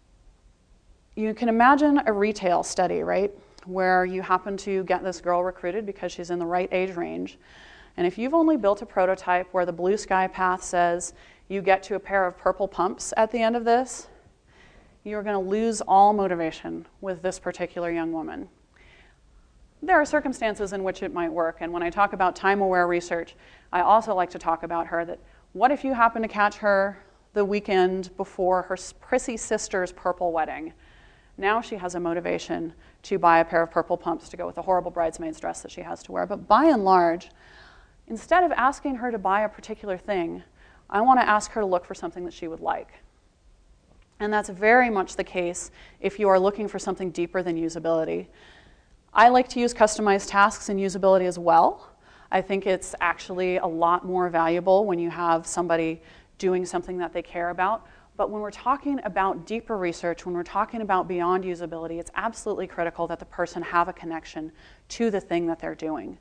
you can imagine a retail study, right, where you happen to get this girl recruited because she's in the right age range. And if you've only built a prototype where the blue sky path says you get to a pair of purple pumps at the end of this, you're going to lose all motivation with this particular young woman. There are circumstances in which it might work, and when I talk about time-aware research, I also like to talk about her that what if you happen to catch her the weekend before her prissy sister's purple wedding? Now she has a motivation to buy a pair of purple pumps to go with the horrible bridesmaid's dress that she has to wear. But by and large, instead of asking her to buy a particular thing, I want to ask her to look for something that she would like. And that's very much the case if you are looking for something deeper than usability. I like to use customized tasks in usability as well. I think it's actually a lot more valuable when you have somebody doing something that they care about. But when we're talking about deeper research, when we're talking about beyond usability, it's absolutely critical that the person have a connection to the thing that they're doing.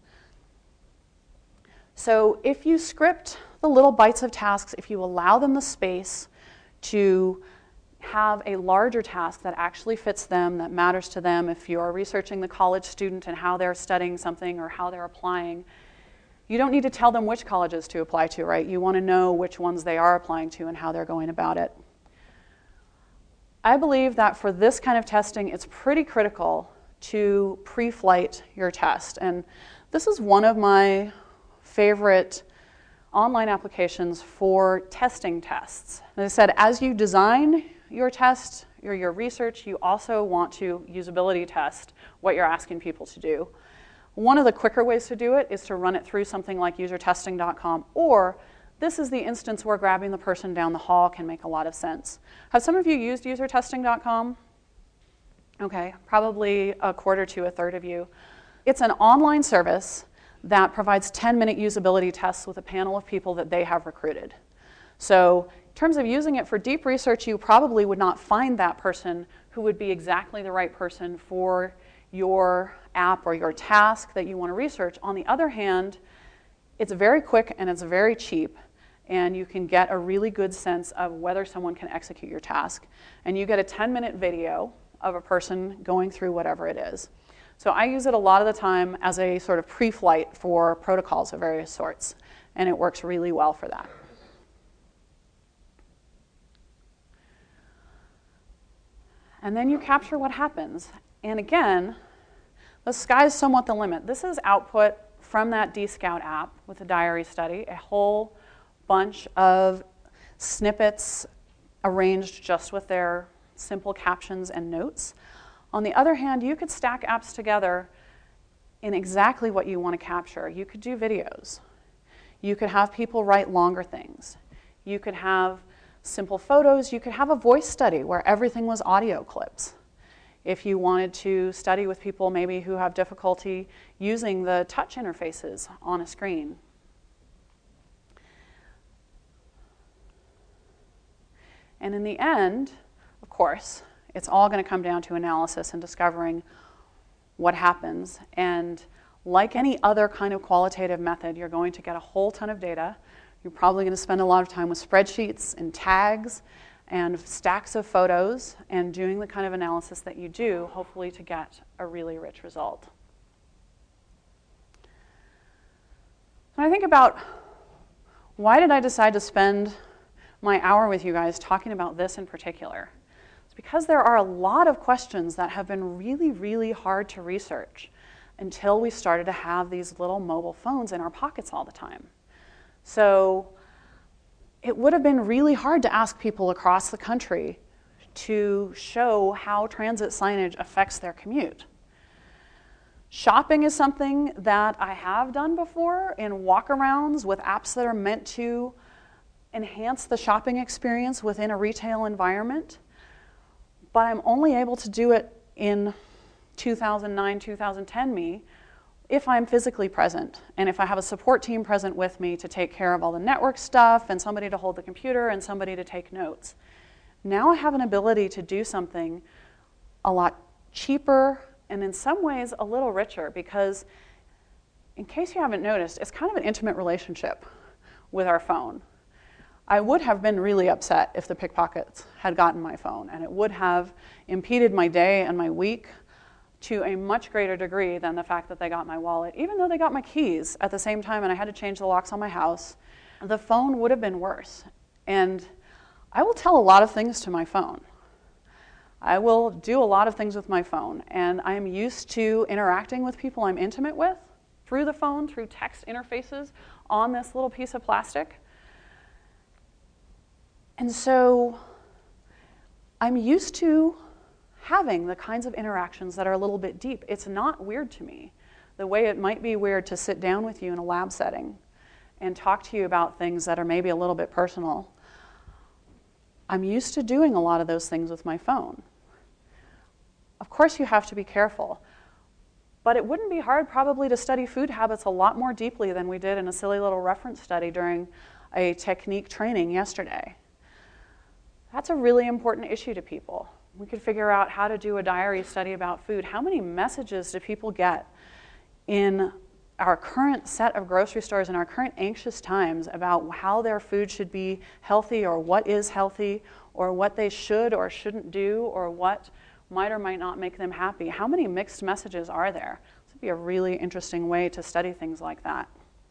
So if you script the little bites of tasks, if you allow them the space to have a larger task that actually fits them, that matters to them, if you're researching the college student and how they're studying something or how they're applying, you don't need to tell them which colleges to apply to, right? You want to know which ones they are applying to and how they're going about it. I believe that for this kind of testing, it's pretty critical to pre-flight your test. And this is one of my favorite online applications for testing tests. As I said, as you design your test or your research, you also want to usability test what you're asking people to do. One of the quicker ways to do it is to run it through something like user testing dot com, or this is the instance where grabbing the person down the hall can make a lot of sense. Have some of you used user testing dot com? Okay, probably a quarter to a third of you. It's an online service that provides ten-minute usability tests with a panel of people that they have recruited. So in terms of using it for deep research, you probably would not find that person who would be exactly the right person for your app or your task that you want to research. On the other hand, it's very quick and it's very cheap, and you can get a really good sense of whether someone can execute your task. And you get a ten-minute video of a person going through whatever it is. So I use it a lot of the time as a sort of pre-flight for protocols of various sorts, and it works really well for that. And then you capture what happens. And again, the sky's somewhat the limit. This is output from that D-Scout app with the diary study, a whole bunch of snippets arranged just with their simple captions and notes. On the other hand, you could stack apps together in exactly what you want to capture. You could do videos. You could have people write longer things. You could have simple photos. You could have a voice study where everything was audio clips. If you wanted to study with people maybe who have difficulty using the touch interfaces on a screen. And in the end, of course, it's all going to come down to analysis and discovering what happens. And like any other kind of qualitative method, you're going to get a whole ton of data. You're probably going to spend a lot of time with spreadsheets and tags and stacks of photos and doing the kind of analysis that you do, hopefully to get a really rich result. When I think about why did I decide to spend my hour with you guys talking about this in particular, it's because there are a lot of questions that have been really, really hard to research until we started to have these little mobile phones in our pockets all the time. So it would have been really hard to ask people across the country to show how transit signage affects their commute. Shopping is something that I have done before in walk-arounds with apps that are meant to enhance the shopping experience within a retail environment, but I'm only able to do it in two thousand nine, two thousand ten me if I'm physically present and if I have a support team present with me to take care of all the network stuff and somebody to hold the computer and somebody to take notes. Now I have an ability to do something a lot cheaper and in some ways a little richer, because in case you haven't noticed, it's kind of an intimate relationship with our phone. I would have been really upset if the pickpockets had gotten my phone, and it would have impeded my day and my week to a much greater degree than the fact that they got my wallet. Even though they got my keys at the same time and I had to change the locks on my house, the phone would have been worse. And I will tell a lot of things to my phone. I will do a lot of things with my phone, and I am used to interacting with people I'm intimate with through the phone, through text interfaces on this little piece of plastic. And so I'm used to having the kinds of interactions that are a little bit deep. It's not weird to me, the way it might be weird to sit down with you in a lab setting and talk to you about things that are maybe a little bit personal. I'm used to doing a lot of those things with my phone. Of course, you have to be careful, but it wouldn't be hard probably to study food habits a lot more deeply than we did in a silly little reference study during a technique training yesterday. That's a really important issue to people. We could figure out how to do a diary study about food. How many messages do people get in our current set of grocery stores in our current anxious times about how their food should be healthy, or what is healthy, or what they should or shouldn't do, or what might or might not make them happy? How many mixed messages are there? This would be a really interesting way to study things like that.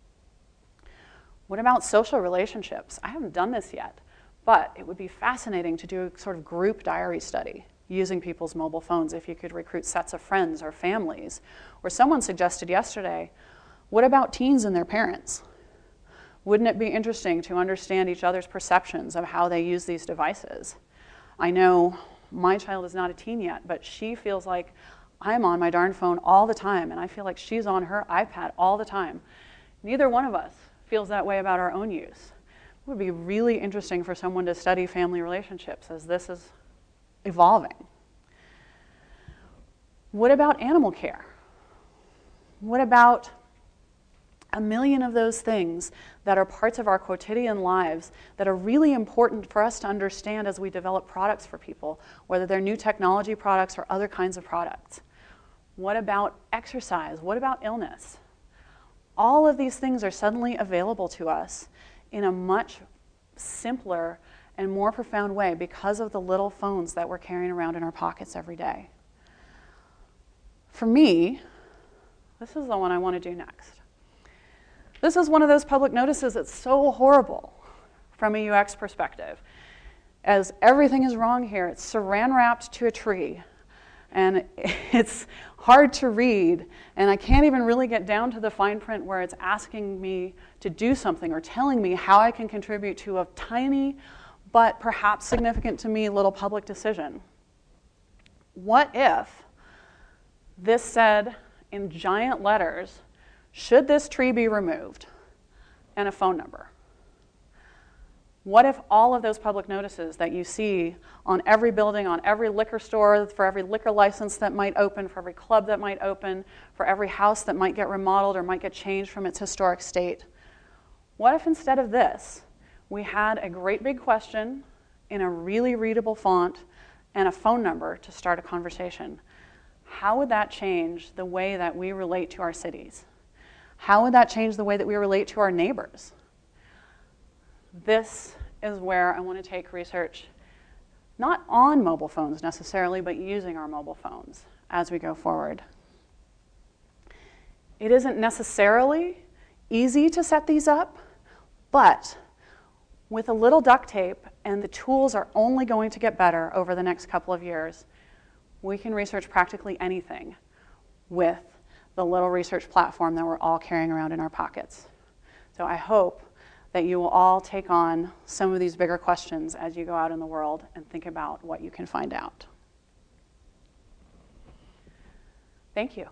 What about social relationships? I haven't done this yet, but it would be fascinating to do a sort of group diary study using people's mobile phones if you could recruit sets of friends or families. Or someone suggested yesterday, what about teens and their parents? Wouldn't it be interesting to understand each other's perceptions of how they use these devices? I know my child is not a teen yet, but she feels like I'm on my darn phone all the time, and I feel like she's on her iPad all the time. Neither one of us feels that way about our own use. It would be really interesting for someone to study family relationships as this is evolving. What about animal care? What about a million of those things that are parts of our quotidian lives that are really important for us to understand as we develop products for people, whether they're new technology products or other kinds of products? What about exercise? What about illness? All of these things are suddenly available to us in a much simpler and more profound way because of the little phones that we're carrying around in our pockets every day. For me, this is the one I want to do next. This is one of those public notices that's so horrible from a U X perspective. As everything is wrong here, it's saran wrapped to a tree, and it's hard to read, and I can't even really get down to the fine print where it's asking me to do something or telling me how I can contribute to a tiny but perhaps significant to me little public decision. What if this said in giant letters, should this tree be removed, and a phone number? What if all of those public notices that you see on every building, on every liquor store, for every liquor license that might open, for every club that might open, for every house that might get remodeled or might get changed from its historic state, what if instead of this, we had a great big question in a really readable font and a phone number to start a conversation? How would that change the way that we relate to our cities? How would that change the way that we relate to our neighbors? This is where I want to take research, not on mobile phones necessarily, but using our mobile phones as we go forward. It isn't necessarily easy to set these up, but with a little duct tape, and the tools are only going to get better over the next couple of years, we can research practically anything with the little research platform that we're all carrying around in our pockets. So I hope that you will all take on some of these bigger questions as you go out in the world and think about what you can find out. Thank you.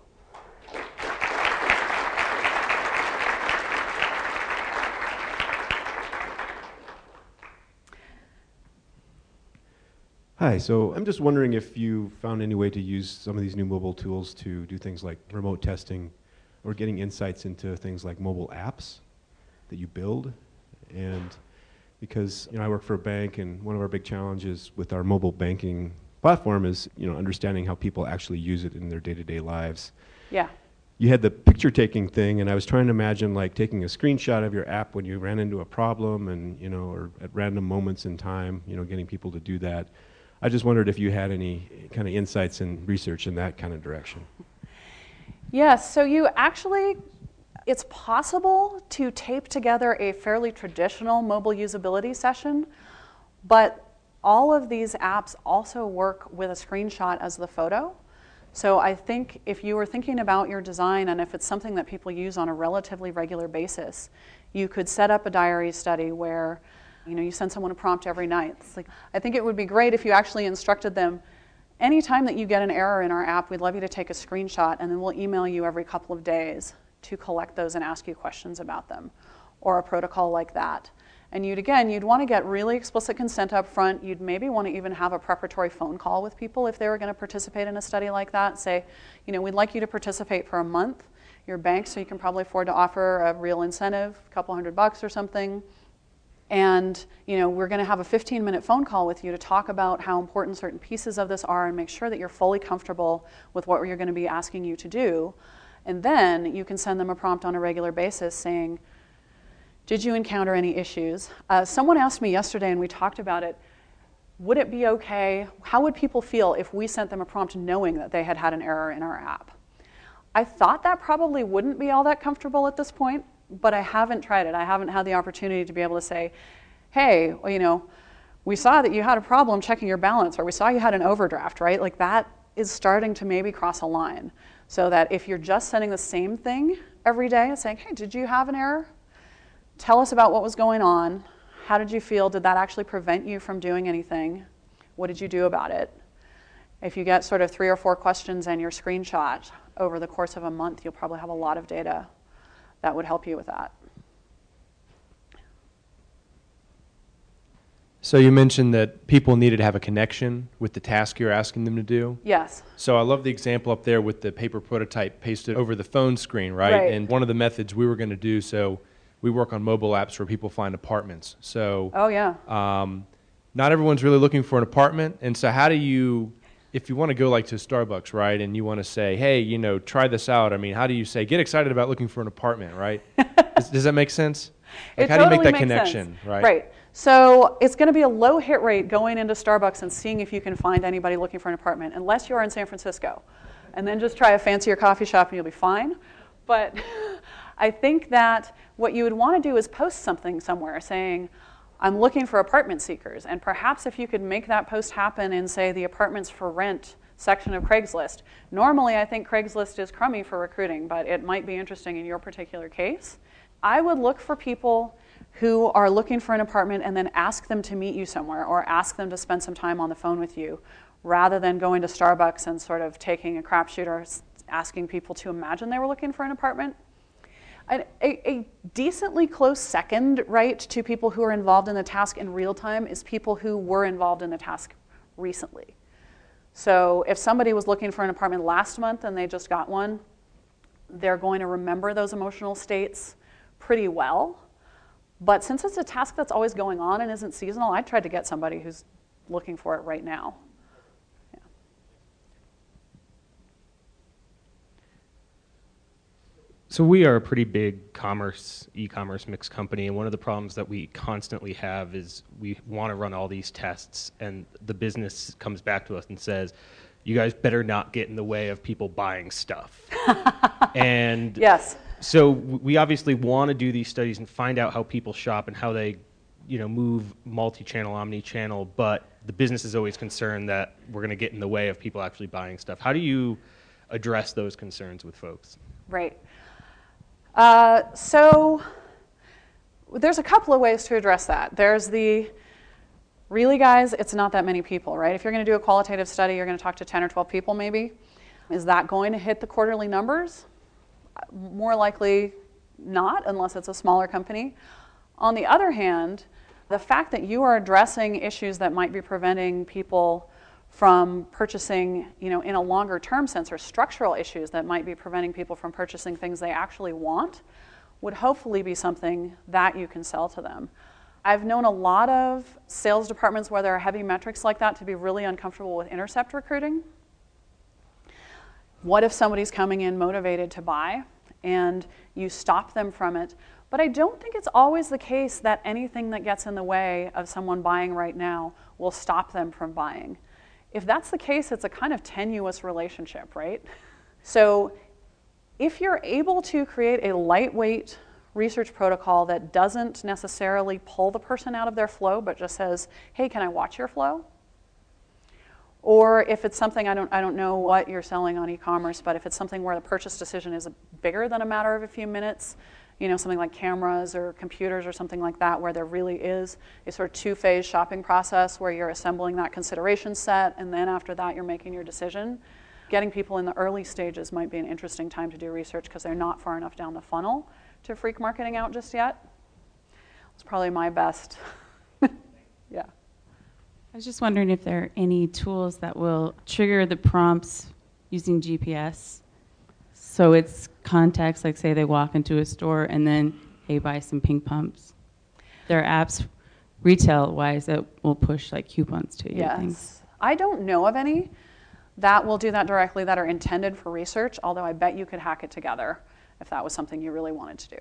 Hi, so I'm just wondering if you found any way to use some of these new mobile tools to do things like remote testing or getting insights into things like mobile apps that you build. And because, you know, I work for a bank, and one of our big challenges with our mobile banking platform is, you know, understanding how people actually use it in their day-to-day lives. Yeah. You had the picture taking thing, and I was trying to imagine like taking a screenshot of your app when you ran into a problem, and, you know, or at random moments in time, you know, getting people to do that. I just wondered if you had any kind of insights and research in that kind of direction. Yes, so you actually, it's possible to tape together a fairly traditional mobile usability session, but all of these apps also work with a screenshot as the photo. So I think if you were thinking about your design, and if it's something that people use on a relatively regular basis, you could set up a diary study where, you know, you send someone a prompt every night. It's like, I think it would be great if you actually instructed them, anytime that you get an error in our app, we'd love you to take a screenshot, and then we'll email you every couple of days to collect those and ask you questions about them, or a protocol like that. And you'd, again, you'd want to get really explicit consent up front. You'd maybe want to even have a preparatory phone call with people if they were going to participate in a study like that. Say, you know, we'd like you to participate for a month. Your bank, so you can probably afford to offer a real incentive, a couple hundred bucks or something. And, you know, we're going to have a fifteen minute phone call with you to talk about how important certain pieces of this are and make sure that you're fully comfortable with what we're going to be asking you to do. And then you can send them a prompt on a regular basis saying, did you encounter any issues? Uh, someone asked me yesterday, and we talked about it, would it be okay, how would people feel if we sent them a prompt knowing that they had had an error in our app? I thought that probably wouldn't be all that comfortable at this point, but I haven't tried it. I haven't had the opportunity to be able to say, hey, well, you know, we saw that you had a problem checking your balance, or we saw you had an overdraft, right? Like, that is starting to maybe cross a line. So that if you're just sending the same thing every day and saying, hey, did you have an error? Tell us about what was going on. How did you feel? Did that actually prevent you from doing anything? What did you do about it? If you get sort of three or four questions and your screenshot over the course of a month, you'll probably have a lot of data that would help you with that. So you mentioned that people needed to have a connection with the task you're asking them to do. Yes. So I love the example up there with the paper prototype pasted over the phone screen, right? Right. And one of the methods we were going to do, so we work on mobile apps where people find apartments. So Oh, yeah. um, not everyone's really looking for an apartment. And so how do you, if you want to go like to Starbucks, right, and you want to say, hey, you know, try this out. I mean, how do you say, get excited about looking for an apartment, right? does, does that make sense? Like, It how do you totally make that makes connection, sense. right? Right. So it's going to be a low hit rate going into Starbucks and seeing if you can find anybody looking for an apartment, unless you're in San Francisco. And then just try a fancier coffee shop and you'll be fine. But I think that what you would want to do is post something somewhere saying, I'm looking for apartment seekers. And perhaps if you could make that post happen in, say, the apartments for rent section of Craigslist. Normally, I think Craigslist is crummy for recruiting, but it might be interesting in your particular case. I would look for people who are looking for an apartment and then ask them to meet you somewhere, or ask them to spend some time on the phone with you, rather than going to Starbucks and sort of taking a crapshoot or asking people to imagine they were looking for an apartment. A, a, a decently close second, right, to people who are involved in the task in real time is people who were involved in the task recently. So if somebody was looking for an apartment last month and they just got one, they're going to remember those emotional states pretty well. But since it's a task that's always going on and isn't seasonal, I tried to get somebody who's looking for it right now. Yeah. So we are a pretty big commerce, e-commerce mixed company, and one of the problems that we constantly have is we want to run all these tests, and the business comes back to us and says, you guys better not get in the way of people buying stuff. And yes. So we obviously want to do these studies and find out how people shop and how they you know, move multi-channel, omni-channel, but the business is always concerned that we're going to get in the way of people actually buying stuff. How do you address those concerns with folks? Right. Uh, so there's a couple of ways to address that. There's the, really guys, it's not that many people, right? If you're going to do a qualitative study, you're going to talk to ten or twelve people maybe. Is that going to hit the quarterly numbers? More likely not, unless it's a smaller company. On the other hand, the fact that you are addressing issues that might be preventing people from purchasing, you know, in a longer term sense, or structural issues that might be preventing people from purchasing things they actually want, would hopefully be something that you can sell to them. I've known a lot of sales departments where there are heavy metrics like that to be really uncomfortable with intercept recruiting. What if somebody's coming in motivated to buy and you stop them from it? But I don't think it's always the case that anything that gets in the way of someone buying right now will stop them from buying. If that's the case, it's a kind of tenuous relationship, right? So if you're able to create a lightweight research protocol that doesn't necessarily pull the person out of their flow, but just says, hey, can I watch your flow? Or if it's something, I don't, I don't know what you're selling on e-commerce, but if it's something where the purchase decision is bigger than a matter of a few minutes, you know, something like cameras or computers or something like that, where there really is a sort of two-phase shopping process where you're assembling that consideration set, and then after that you're making your decision. Getting people in the early stages might be an interesting time to do research because they're not far enough down the funnel to freak marketing out just yet. It's probably my best. Yeah. I was just wondering if there are any tools that will trigger the prompts using G P S. So it's context, like say they walk into a store and then, hey, buy some pink pumps. There are apps, retail-wise, that will push like coupons to you. Yes. Things. I don't know of any that will do that directly that are intended for research, although I bet you could hack it together if that was something you really wanted to do.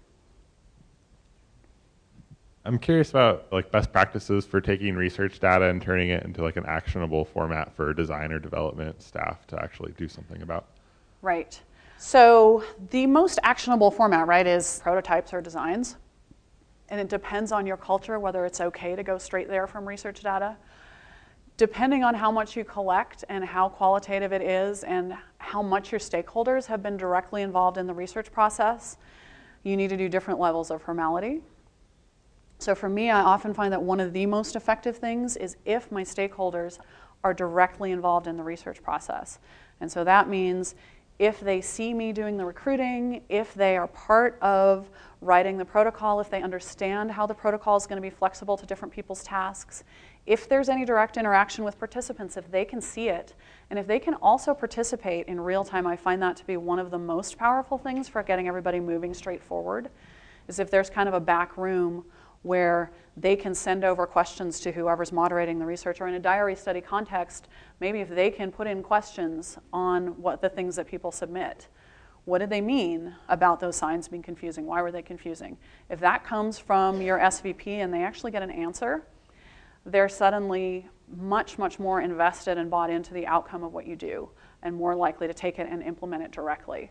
I'm curious about like best practices for taking research data and turning it into like an actionable format for design or development staff to actually do something about. Right. So the most actionable format, right, is prototypes or designs. And it depends on your culture whether it's okay to go straight there from research data. Depending on how much you collect and how qualitative it is and how much your stakeholders have been directly involved in the research process, you need to do different levels of formality. So for me, I often find that one of the most effective things is if my stakeholders are directly involved in the research process. And so that means if they see me doing the recruiting, if they are part of writing the protocol, if they understand how the protocol is going to be flexible to different people's tasks, if there's any direct interaction with participants, if they can see it, and if they can also participate in real time, I find that to be one of the most powerful things for getting everybody moving straight forward, is if there's kind of a back room where they can send over questions to whoever's moderating the research, or in a diary study context, maybe if they can put in questions on what the things that people submit. What did they mean about those signs being confusing? Why were they confusing? If that comes from your S V P and they actually get an answer, they're suddenly much, much more invested and bought into the outcome of what you do and more likely to take it and implement it directly.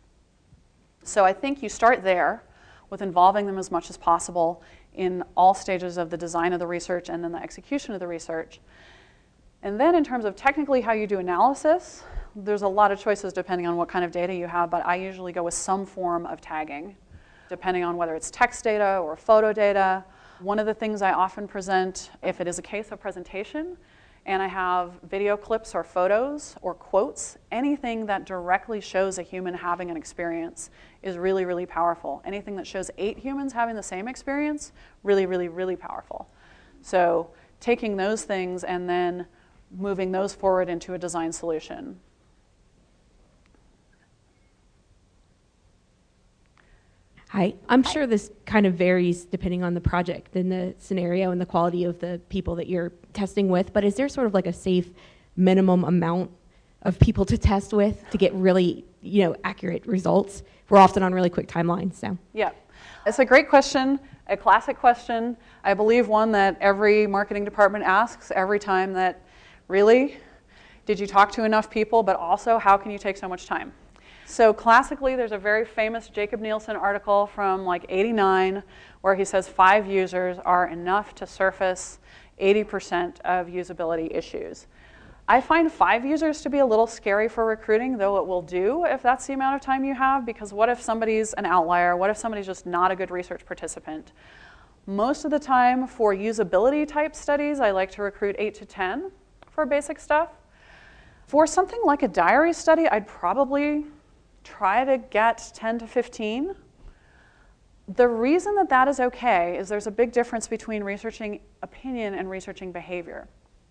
So I think you start there with involving them as much as possible in all stages of the design of the research and then the execution of the research. And then in terms of technically how you do analysis, there's a lot of choices depending on what kind of data you have, but I usually go with some form of tagging, depending on whether it's text data or photo data. One of the things I often present, if it is a case of presentation, and I have video clips or photos or quotes, anything that directly shows a human having an experience is really, really powerful. Anything that shows eight humans having the same experience, really, really, really powerful. So taking those things and then moving those forward into a design solution. Hi. I'm sure this kind of varies depending on the project and the scenario and the quality of the people that you're testing with, but is there sort of like a safe minimum amount of people to test with to get really, you know, accurate results? We're often on really quick timelines, so. Yeah, it's a great question, a classic question. I believe one that every marketing department asks every time that, really, did you talk to enough people, but also how can you take so much time? So classically, there's a very famous Jacob Nielsen article from like eighty-nine where he says five users are enough to surface eighty percent of usability issues. I find five users to be a little scary for recruiting, though it will do if that's the amount of time you have, because what if somebody's an outlier? What if somebody's just not a good research participant? Most of the time for usability type studies, I like to recruit eight to ten for basic stuff. For something like a diary study, I'd probably try to get ten to fifteen. The reason that that is okay is there's a big difference between researching opinion and researching behavior.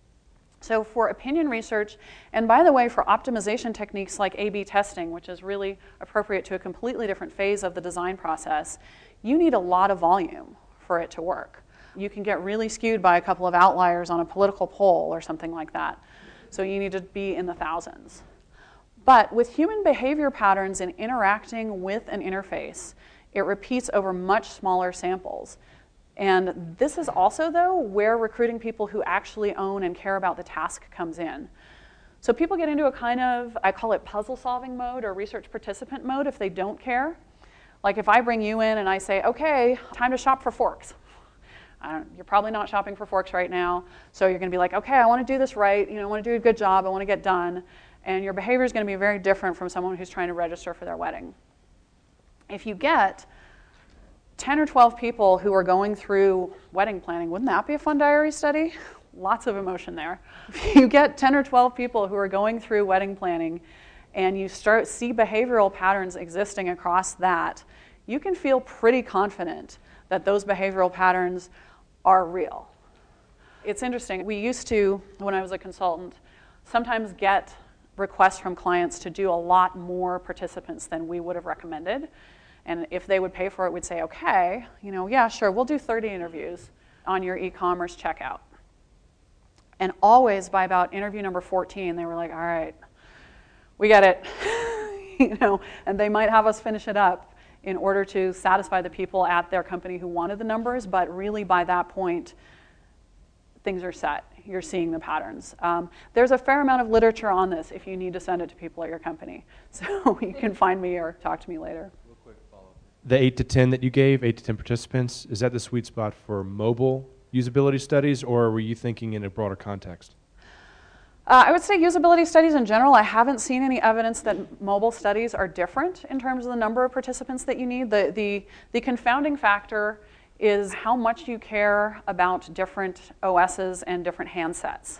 So for opinion research, and by the way, for optimization techniques like A B testing, which is really appropriate to a completely different phase of the design process, you need a lot of volume for it to work. You can get really skewed by a couple of outliers on a political poll or something like that. So you need to be in the thousands. But with human behavior patterns in interacting with an interface, it repeats over much smaller samples. And this is also, though, where recruiting people who actually own and care about the task comes in. So people get into a kind of, I call it puzzle-solving mode or research participant mode if they don't care. Like if I bring you in and I say, okay, time to shop for forks. I don't, you're probably not shopping for forks right now, so you're going to be like, okay, I want to do this right. You know, I want to do a good job. I want to get done. And your behavior is going to be very different from someone who's trying to register for their wedding. If you get ten or twelve people who are going through wedding planning, wouldn't that be a fun diary study? Lots of emotion there. If you get ten or twelve people who are going through wedding planning and you start see behavioral patterns existing across that, you can feel pretty confident that those behavioral patterns are real. It's interesting. We used to, when I was a consultant, sometimes get requests from clients to do a lot more participants than we would have recommended. And if they would pay for it, we'd say, okay, you know, yeah, sure, we'll do thirty interviews on your e-commerce checkout. And always by about interview number fourteen, they were like, all right, we get it. You know, and they might have us finish it up in order to satisfy the people at their company who wanted the numbers, but really by that point, things are set. You're seeing the patterns. Um, there's a fair amount of literature on this if you need to send it to people at your company. So you can find me or talk to me later. The eight to ten that you gave, eight to ten participants, is that the sweet spot for mobile usability studies, or were you thinking in a broader context? Uh, I would say usability studies in general, I haven't seen any evidence that mobile studies are different in terms of the number of participants that you need. The, the, the confounding factor is how much you care about different O Ss and different handsets.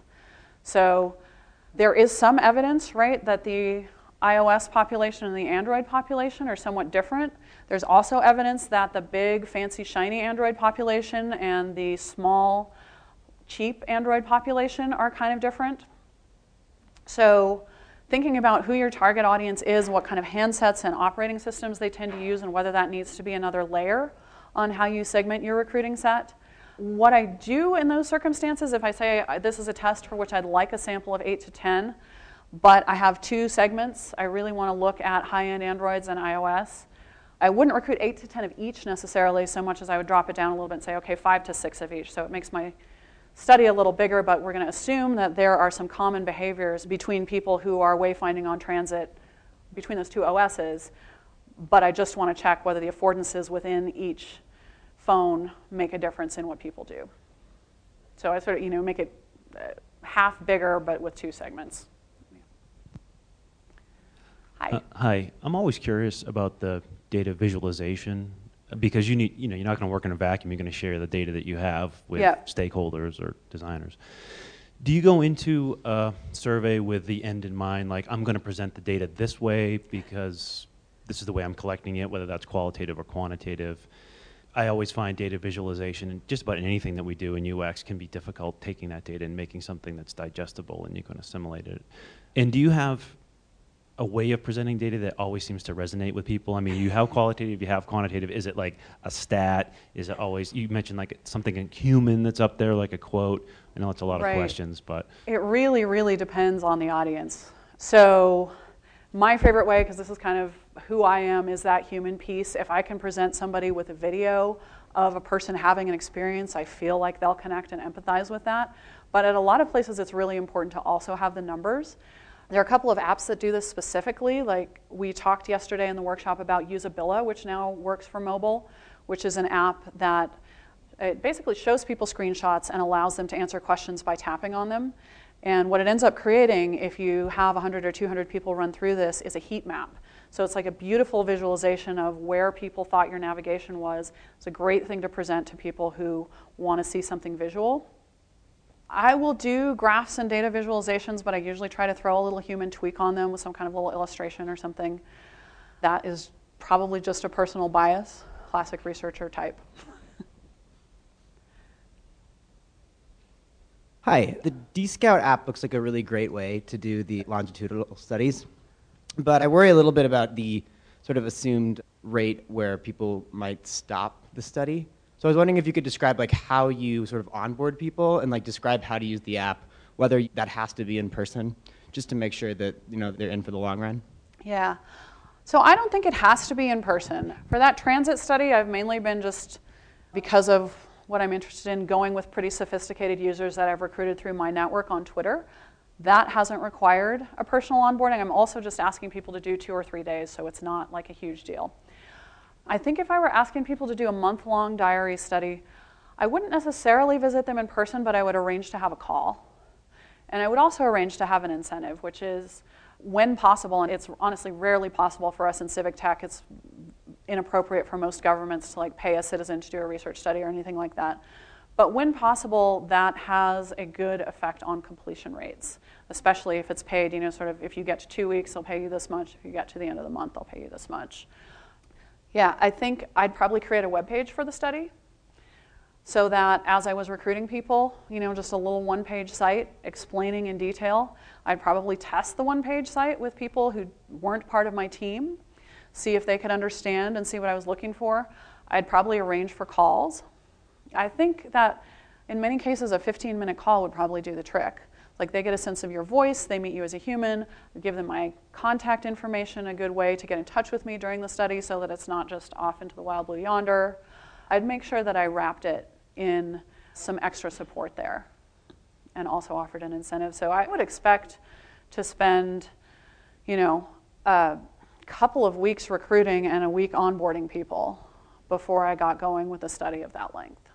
So there is some evidence, right, that the iOS population and the Android population are somewhat different. There's also evidence that the big, fancy, shiny Android population and the small, cheap Android population are kind of different. So thinking about who your target audience is, what kind of handsets and operating systems they tend to use, and whether that needs to be another layer on how you segment your recruiting set. What I do in those circumstances, if I say this is a test for which I'd like a sample of eight to ten, but I have two segments, I really want to look at high-end Androids and iOS, I wouldn't recruit eight to ten of each necessarily so much as I would drop it down a little bit and say, okay, five to six of each. So it makes my study a little bigger, but we're going to assume that there are some common behaviors between people who are wayfinding on transit between those two O Ss, but I just want to check whether the affordances within each phone make a difference in what people do. So I sort of, you know, make it uh, half bigger, but with two segments. Hi. Uh, hi. I'm always curious about the data visualization because you need, you know, you're not going to work in a vacuum. You're going to share the data that you have with yep. stakeholders or designers. Do you go into a survey with the end in mind, like I'm going to present the data this way because this is the way I'm collecting it, whether that's qualitative or quantitative? I always find data visualization, and just about anything that we do in U X can be difficult, taking that data and making something that's digestible and you can assimilate it. And do you have a way of presenting data that always seems to resonate with people? I mean, you have qualitative, you have quantitative. Is it like a stat? Is it always, you mentioned like something human that's up there, like a quote. I know it's a lot right. of questions, but. It really, really depends on the audience. So my favorite way, because this is kind of who I am, is that human piece. If I can present somebody with a video of a person having an experience, I feel like they'll connect and empathize with that. But at a lot of places, it's really important to also have the numbers. There are a couple of apps that do this specifically. Like we talked yesterday in the workshop about Usabilla, which now works for mobile, which is an app that it basically shows people screenshots and allows them to answer questions by tapping on them. And what it ends up creating, if you have one hundred or two hundred people run through this, is a heat map. So it's like a beautiful visualization of where people thought your navigation was. It's a great thing to present to people who want to see something visual. I will do graphs and data visualizations, but I usually try to throw a little human tweak on them with some kind of little illustration or something. That is probably just a personal bias, classic researcher type. Hi, the D-Scout app looks like a really great way to do the longitudinal studies, but I worry a little bit about the sort of assumed rate where people might stop the study. So I was wondering if you could describe like how you sort of onboard people and like describe how to use the app, whether that has to be in person, just to make sure that you know they're in for the long run. Yeah, so I don't think it has to be in person. For that transit study, I've mainly been just, because of what I'm interested in, going with pretty sophisticated users that I've recruited through my network on Twitter. That hasn't required a personal onboarding. I'm also just asking people to do two or three days, so it's not like a huge deal. I think if I were asking people to do a month-long diary study, I wouldn't necessarily visit them in person, but I would arrange to have a call. And I would also arrange to have an incentive, which is when possible, and it's honestly rarely possible for us in civic tech, it's inappropriate for most governments to like pay a citizen to do a research study or anything like that. But when possible, that has a good effect on completion rates, especially if it's paid, you know, sort of if you get to two weeks, they'll pay you this much. If you get to the end of the month, they'll pay you this much. Yeah, I think I'd probably create a web page for the study so that as I was recruiting people, you know, just a little one-page site explaining in detail. I'd probably test the one-page site with people who weren't part of my team, see if they could understand and see what I was looking for. I'd probably arrange for calls. I think that in many cases a fifteen minute call would probably do the trick. Like they get a sense of your voice, they meet you as a human, give them my contact information, a good way to get in touch with me during the study so that it's not just off into the wild blue yonder. I'd make sure that I wrapped it in some extra support there and also offered an incentive. So I would expect to spend, you know, a couple of weeks recruiting and a week onboarding people before I got going with a study of that length.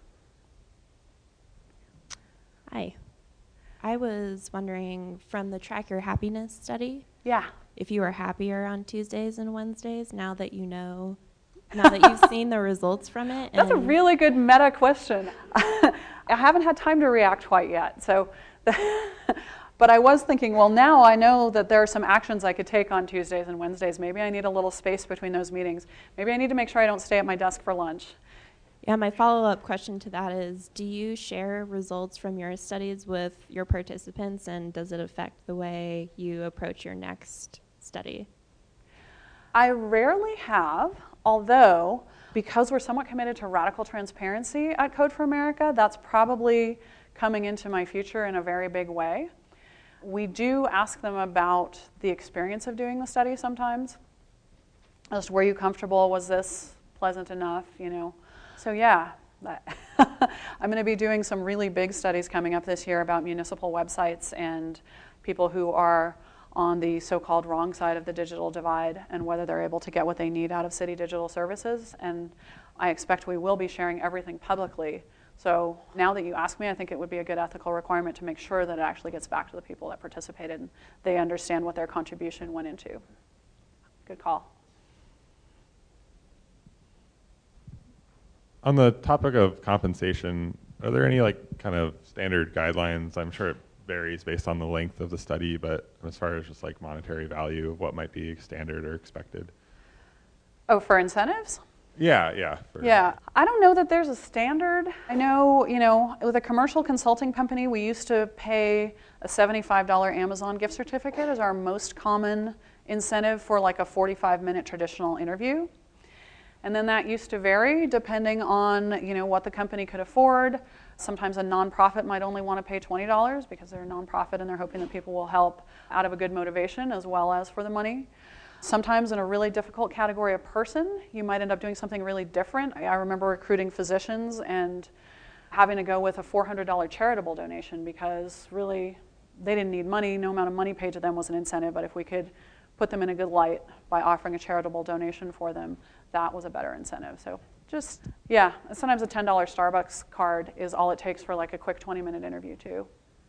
Hi. I was wondering, from the Track Your Happiness study, yeah, if you were happier on Tuesdays and Wednesdays now that you know, now that you've seen the results from it. That's a really good meta question. I haven't had time to react quite yet. So, but I was thinking, well, now I know that there are some actions I could take on Tuesdays and Wednesdays. Maybe I need a little space between those meetings. Maybe I need to make sure I don't stay at my desk for lunch. Yeah, my follow-up question to that is, do you share results from your studies with your participants, and does it affect the way you approach your next study? I rarely have, although because we're somewhat committed to radical transparency at Code for America, that's probably coming into my future in a very big way. We do ask them about the experience of doing the study sometimes. Just, were you comfortable? Was this pleasant enough? You know. So yeah, I'm going to be doing some really big studies coming up this year about municipal websites and people who are on the so-called wrong side of the digital divide and whether they're able to get what they need out of city digital services. And I expect we will be sharing everything publicly. So now that you ask me, I think it would be a good ethical requirement to make sure that it actually gets back to the people that participated and they understand what their contribution went into. Good call. On the topic of compensation, are there any like kind of standard guidelines? I'm sure it varies based on the length of the study, but as far as just like monetary value, what might be standard or expected? Oh, for incentives? Yeah, yeah. For yeah, I don't know that there's a standard. I know, you know, with a commercial consulting company, we used to pay a seventy-five dollar Amazon gift certificate as our most common incentive for like a forty-five minute traditional interview. And then that used to vary depending on, you know, what the company could afford. Sometimes a nonprofit might only want to pay twenty dollars because they're a nonprofit and they're hoping that people will help out of a good motivation as well as for the money. Sometimes in a really difficult category of person, you might end up doing something really different. I remember recruiting physicians and having to go with a four hundred dollar charitable donation because really they didn't need money. No amount of money paid to them was an incentive, but if we could put them in a good light by offering a charitable donation for them, that was a better incentive. So just, yeah, sometimes a ten dollar Starbucks card is all it takes for like a quick twenty minute interview too.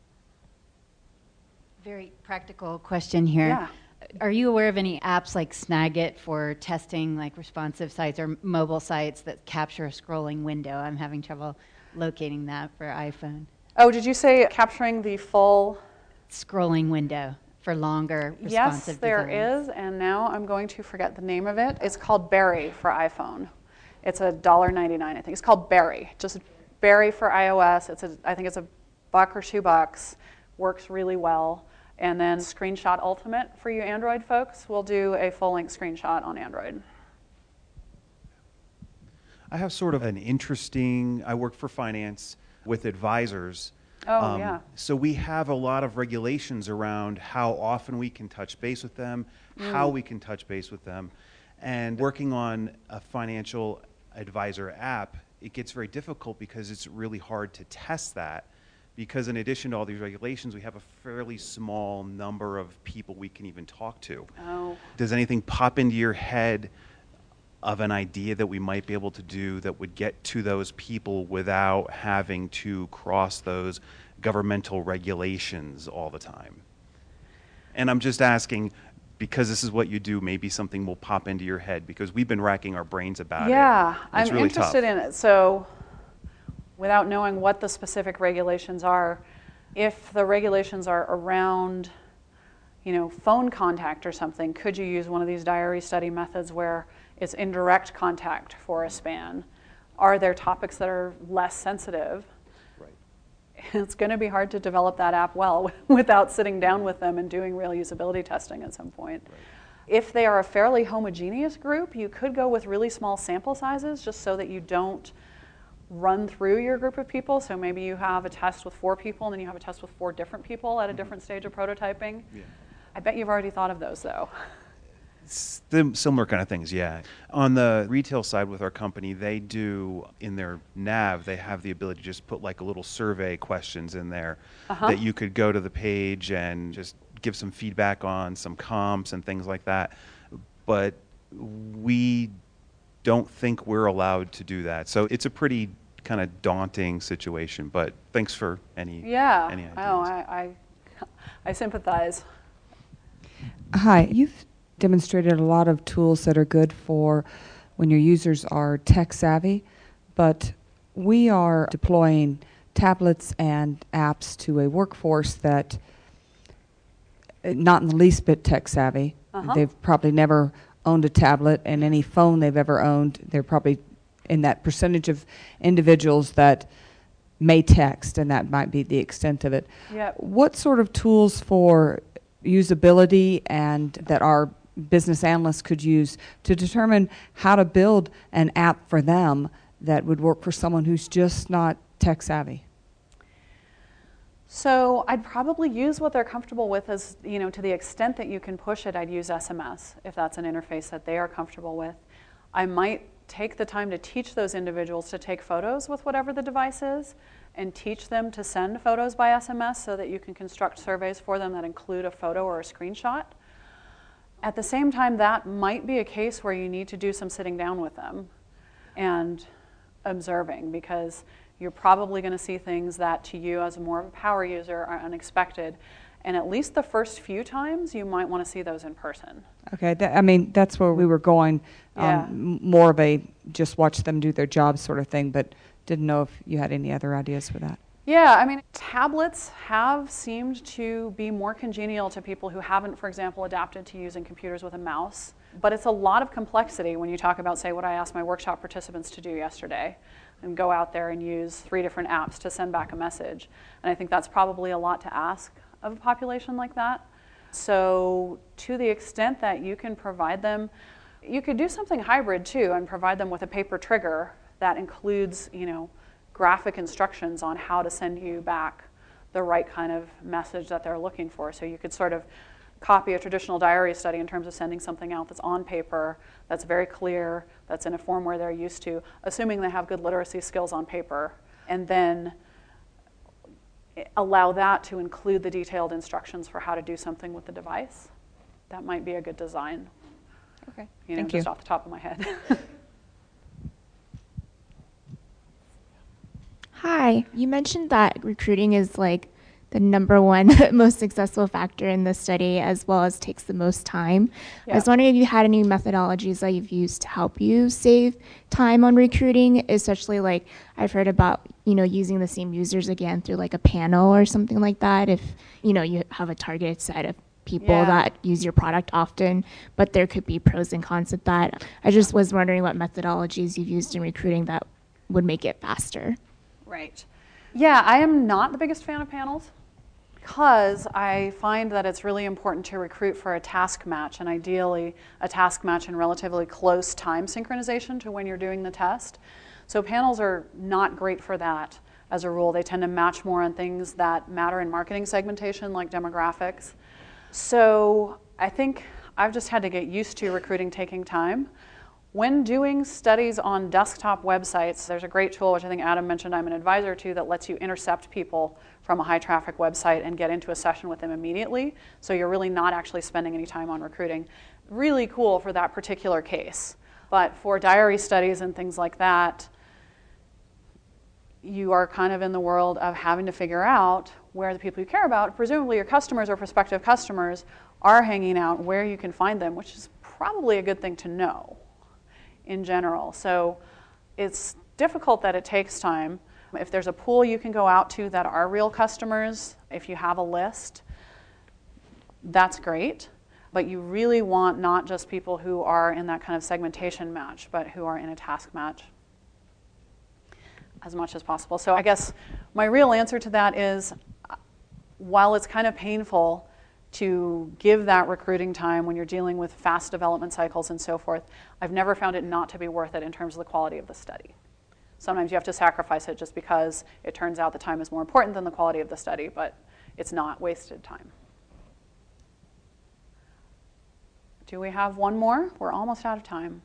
Very practical question here. Yeah. Are you aware of any apps like Snagit for testing like responsive sites or mobile sites that capture a scrolling window? I'm having trouble locating that for iPhone. Oh, did you say capturing the full scrolling window for longer responsive Yes, there designs? is, and now I'm going to forget the name of it. It's called Berry for iPhone. It's a one dollar ninety-nine, I think. It's called Berry, just Berry for iOS. It's a, I think it's a buck or two bucks. Works really well. And then Screenshot Ultimate for you Android folks. We'll do a full-length screenshot on Android. I have sort of an interesting, I work for finance with advisors. Oh, um, yeah. So we have a lot of regulations around how often we can touch base with them, Mm. how we can touch base with them. And working on a financial advisor app, it gets very difficult because it's really hard to test that. Because in addition to all these regulations, we have a fairly small number of people we can even talk to. Oh. Does anything pop into your head of an idea that we might be able to do that would get to those people without having to cross those governmental regulations all the time? And I'm just asking, because this is what you do, maybe something will pop into your head, because we've been racking our brains about it. Yeah, I'm It's really interested tough. in it. So without knowing what the specific regulations are, if the regulations are around, you know, phone contact or something, could you use one of these diary study methods where it's indirect contact for a span? Are there topics that are less sensitive? Right. It's going to be hard to develop that app well without sitting down with them and doing real usability testing at some point. Right. If they are a fairly homogeneous group, you could go with really small sample sizes just so that you don't run through your group of people. So maybe you have a test with four people and then you have a test with four different people at a different stage of prototyping. Yeah. I bet you've already thought of those though. S- the similar kind of things, yeah. On the retail side with our company, they do, in their nav, they have the ability to just put like a little survey questions in there Uh-huh. that you could go to the page and just give some feedback on, some comps and things like that. But we don't think we're allowed to do that. So it's a pretty kind of daunting situation, but thanks for any, Yeah, any ideas. oh, I, I, I sympathize. Hi, you've demonstrated a lot of tools that are good for when your users are tech savvy, but we are deploying tablets and apps to a workforce that uh, not in the least bit tech savvy. Uh-huh. They've probably never owned a tablet, and any phone they've ever owned, they're probably in that percentage of individuals that may text, and that might be the extent of it. Yep. What sort of tools for usability and that our business analysts could use to determine how to build an app for them that would work for someone who's just not tech savvy? So I'd probably use what they're comfortable with as, you know, to the extent that you can push it, I'd use S M S if that's an interface that they are comfortable with. I might take the time to teach those individuals to take photos with whatever the device is and teach them to send photos by S M S so that you can construct surveys for them that include a photo or a screenshot. At the same time, that might be a case where you need to do some sitting down with them and observing, because you're probably going to see things that to you as more of a power user are unexpected. And at least the first few times, you might want to see those in person. Okay, that, I mean, that's where we were going, um, Yeah. m- more of a just watch them do their job sort of thing, but didn't know if you had any other ideas for that. Yeah, I mean, tablets have seemed to be more congenial to people who haven't, for example, adapted to using computers with a mouse. But it's a lot of complexity when you talk about, say, what I asked my workshop participants to do yesterday, and go out there and use three different apps to send back a message. And I think that's probably a lot to ask of a population like that. So to the extent that you can provide them, you could do something hybrid too and provide them with a paper trigger that includes, you know, graphic instructions on how to send you back the right kind of message that they're looking for. So you could sort of copy a traditional diary study in terms of sending something out that's on paper, that's very clear, that's in a form where they're used to, assuming they have good literacy skills on paper. And then allow that to include the detailed instructions for how to do something with the device. That might be a good design. Okay. You know, Thank just you. off the top of my head. Hi, you mentioned that recruiting is like the number one most successful factor in the study, as well as takes the most time. Yeah. I was wondering if you had any methodologies that you've used to help you save time on recruiting, especially like I've heard about, you know, using the same users again through like a panel or something like that. If, you know, you have a targeted set of people Yeah. that use your product often, but there could be pros and cons of that. I just was wondering what methodologies you've used in recruiting that would make it faster. Right. Yeah, I am not the biggest fan of panels because I find that it's really important to recruit for a task match, and ideally a task match in relatively close time synchronization to when you're doing the test. So panels are not great for that as a rule. They tend to match more on things that matter in marketing segmentation, like demographics. So I think I've just had to get used to recruiting taking time. When doing studies on desktop websites, there's a great tool, which I think Adam mentioned I'm an advisor to, that lets you intercept people from a high traffic website and get into a session with them immediately. So you're really not actually spending any time on recruiting. Really cool for that particular case. But for diary studies and things like that, you are kind of in the world of having to figure out where the people you care about, presumably your customers or prospective customers, are hanging out, where you can find them, which is probably a good thing to know in general. So it's difficult that it takes time. If there's a pool you can go out to that are real customers, if you have a list, that's great. But you really want not just people who are in that kind of segmentation match, but who are in a task match as much as possible. So I guess my real answer to that is, while it's kind of painful to give that recruiting time when you're dealing with fast development cycles and so forth, I've never found it not to be worth it in terms of the quality of the study. Sometimes you have to sacrifice it just because it turns out the time is more important than the quality of the study, but it's not wasted time. Do we have one more? We're almost out of time.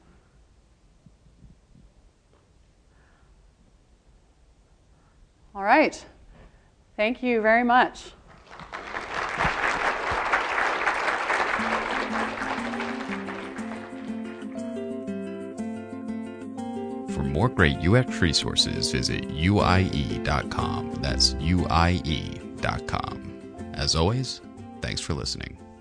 All right. Thank you very much. For more great U X resources, visit U I E dot com. That's U I E dot com. As always, thanks for listening.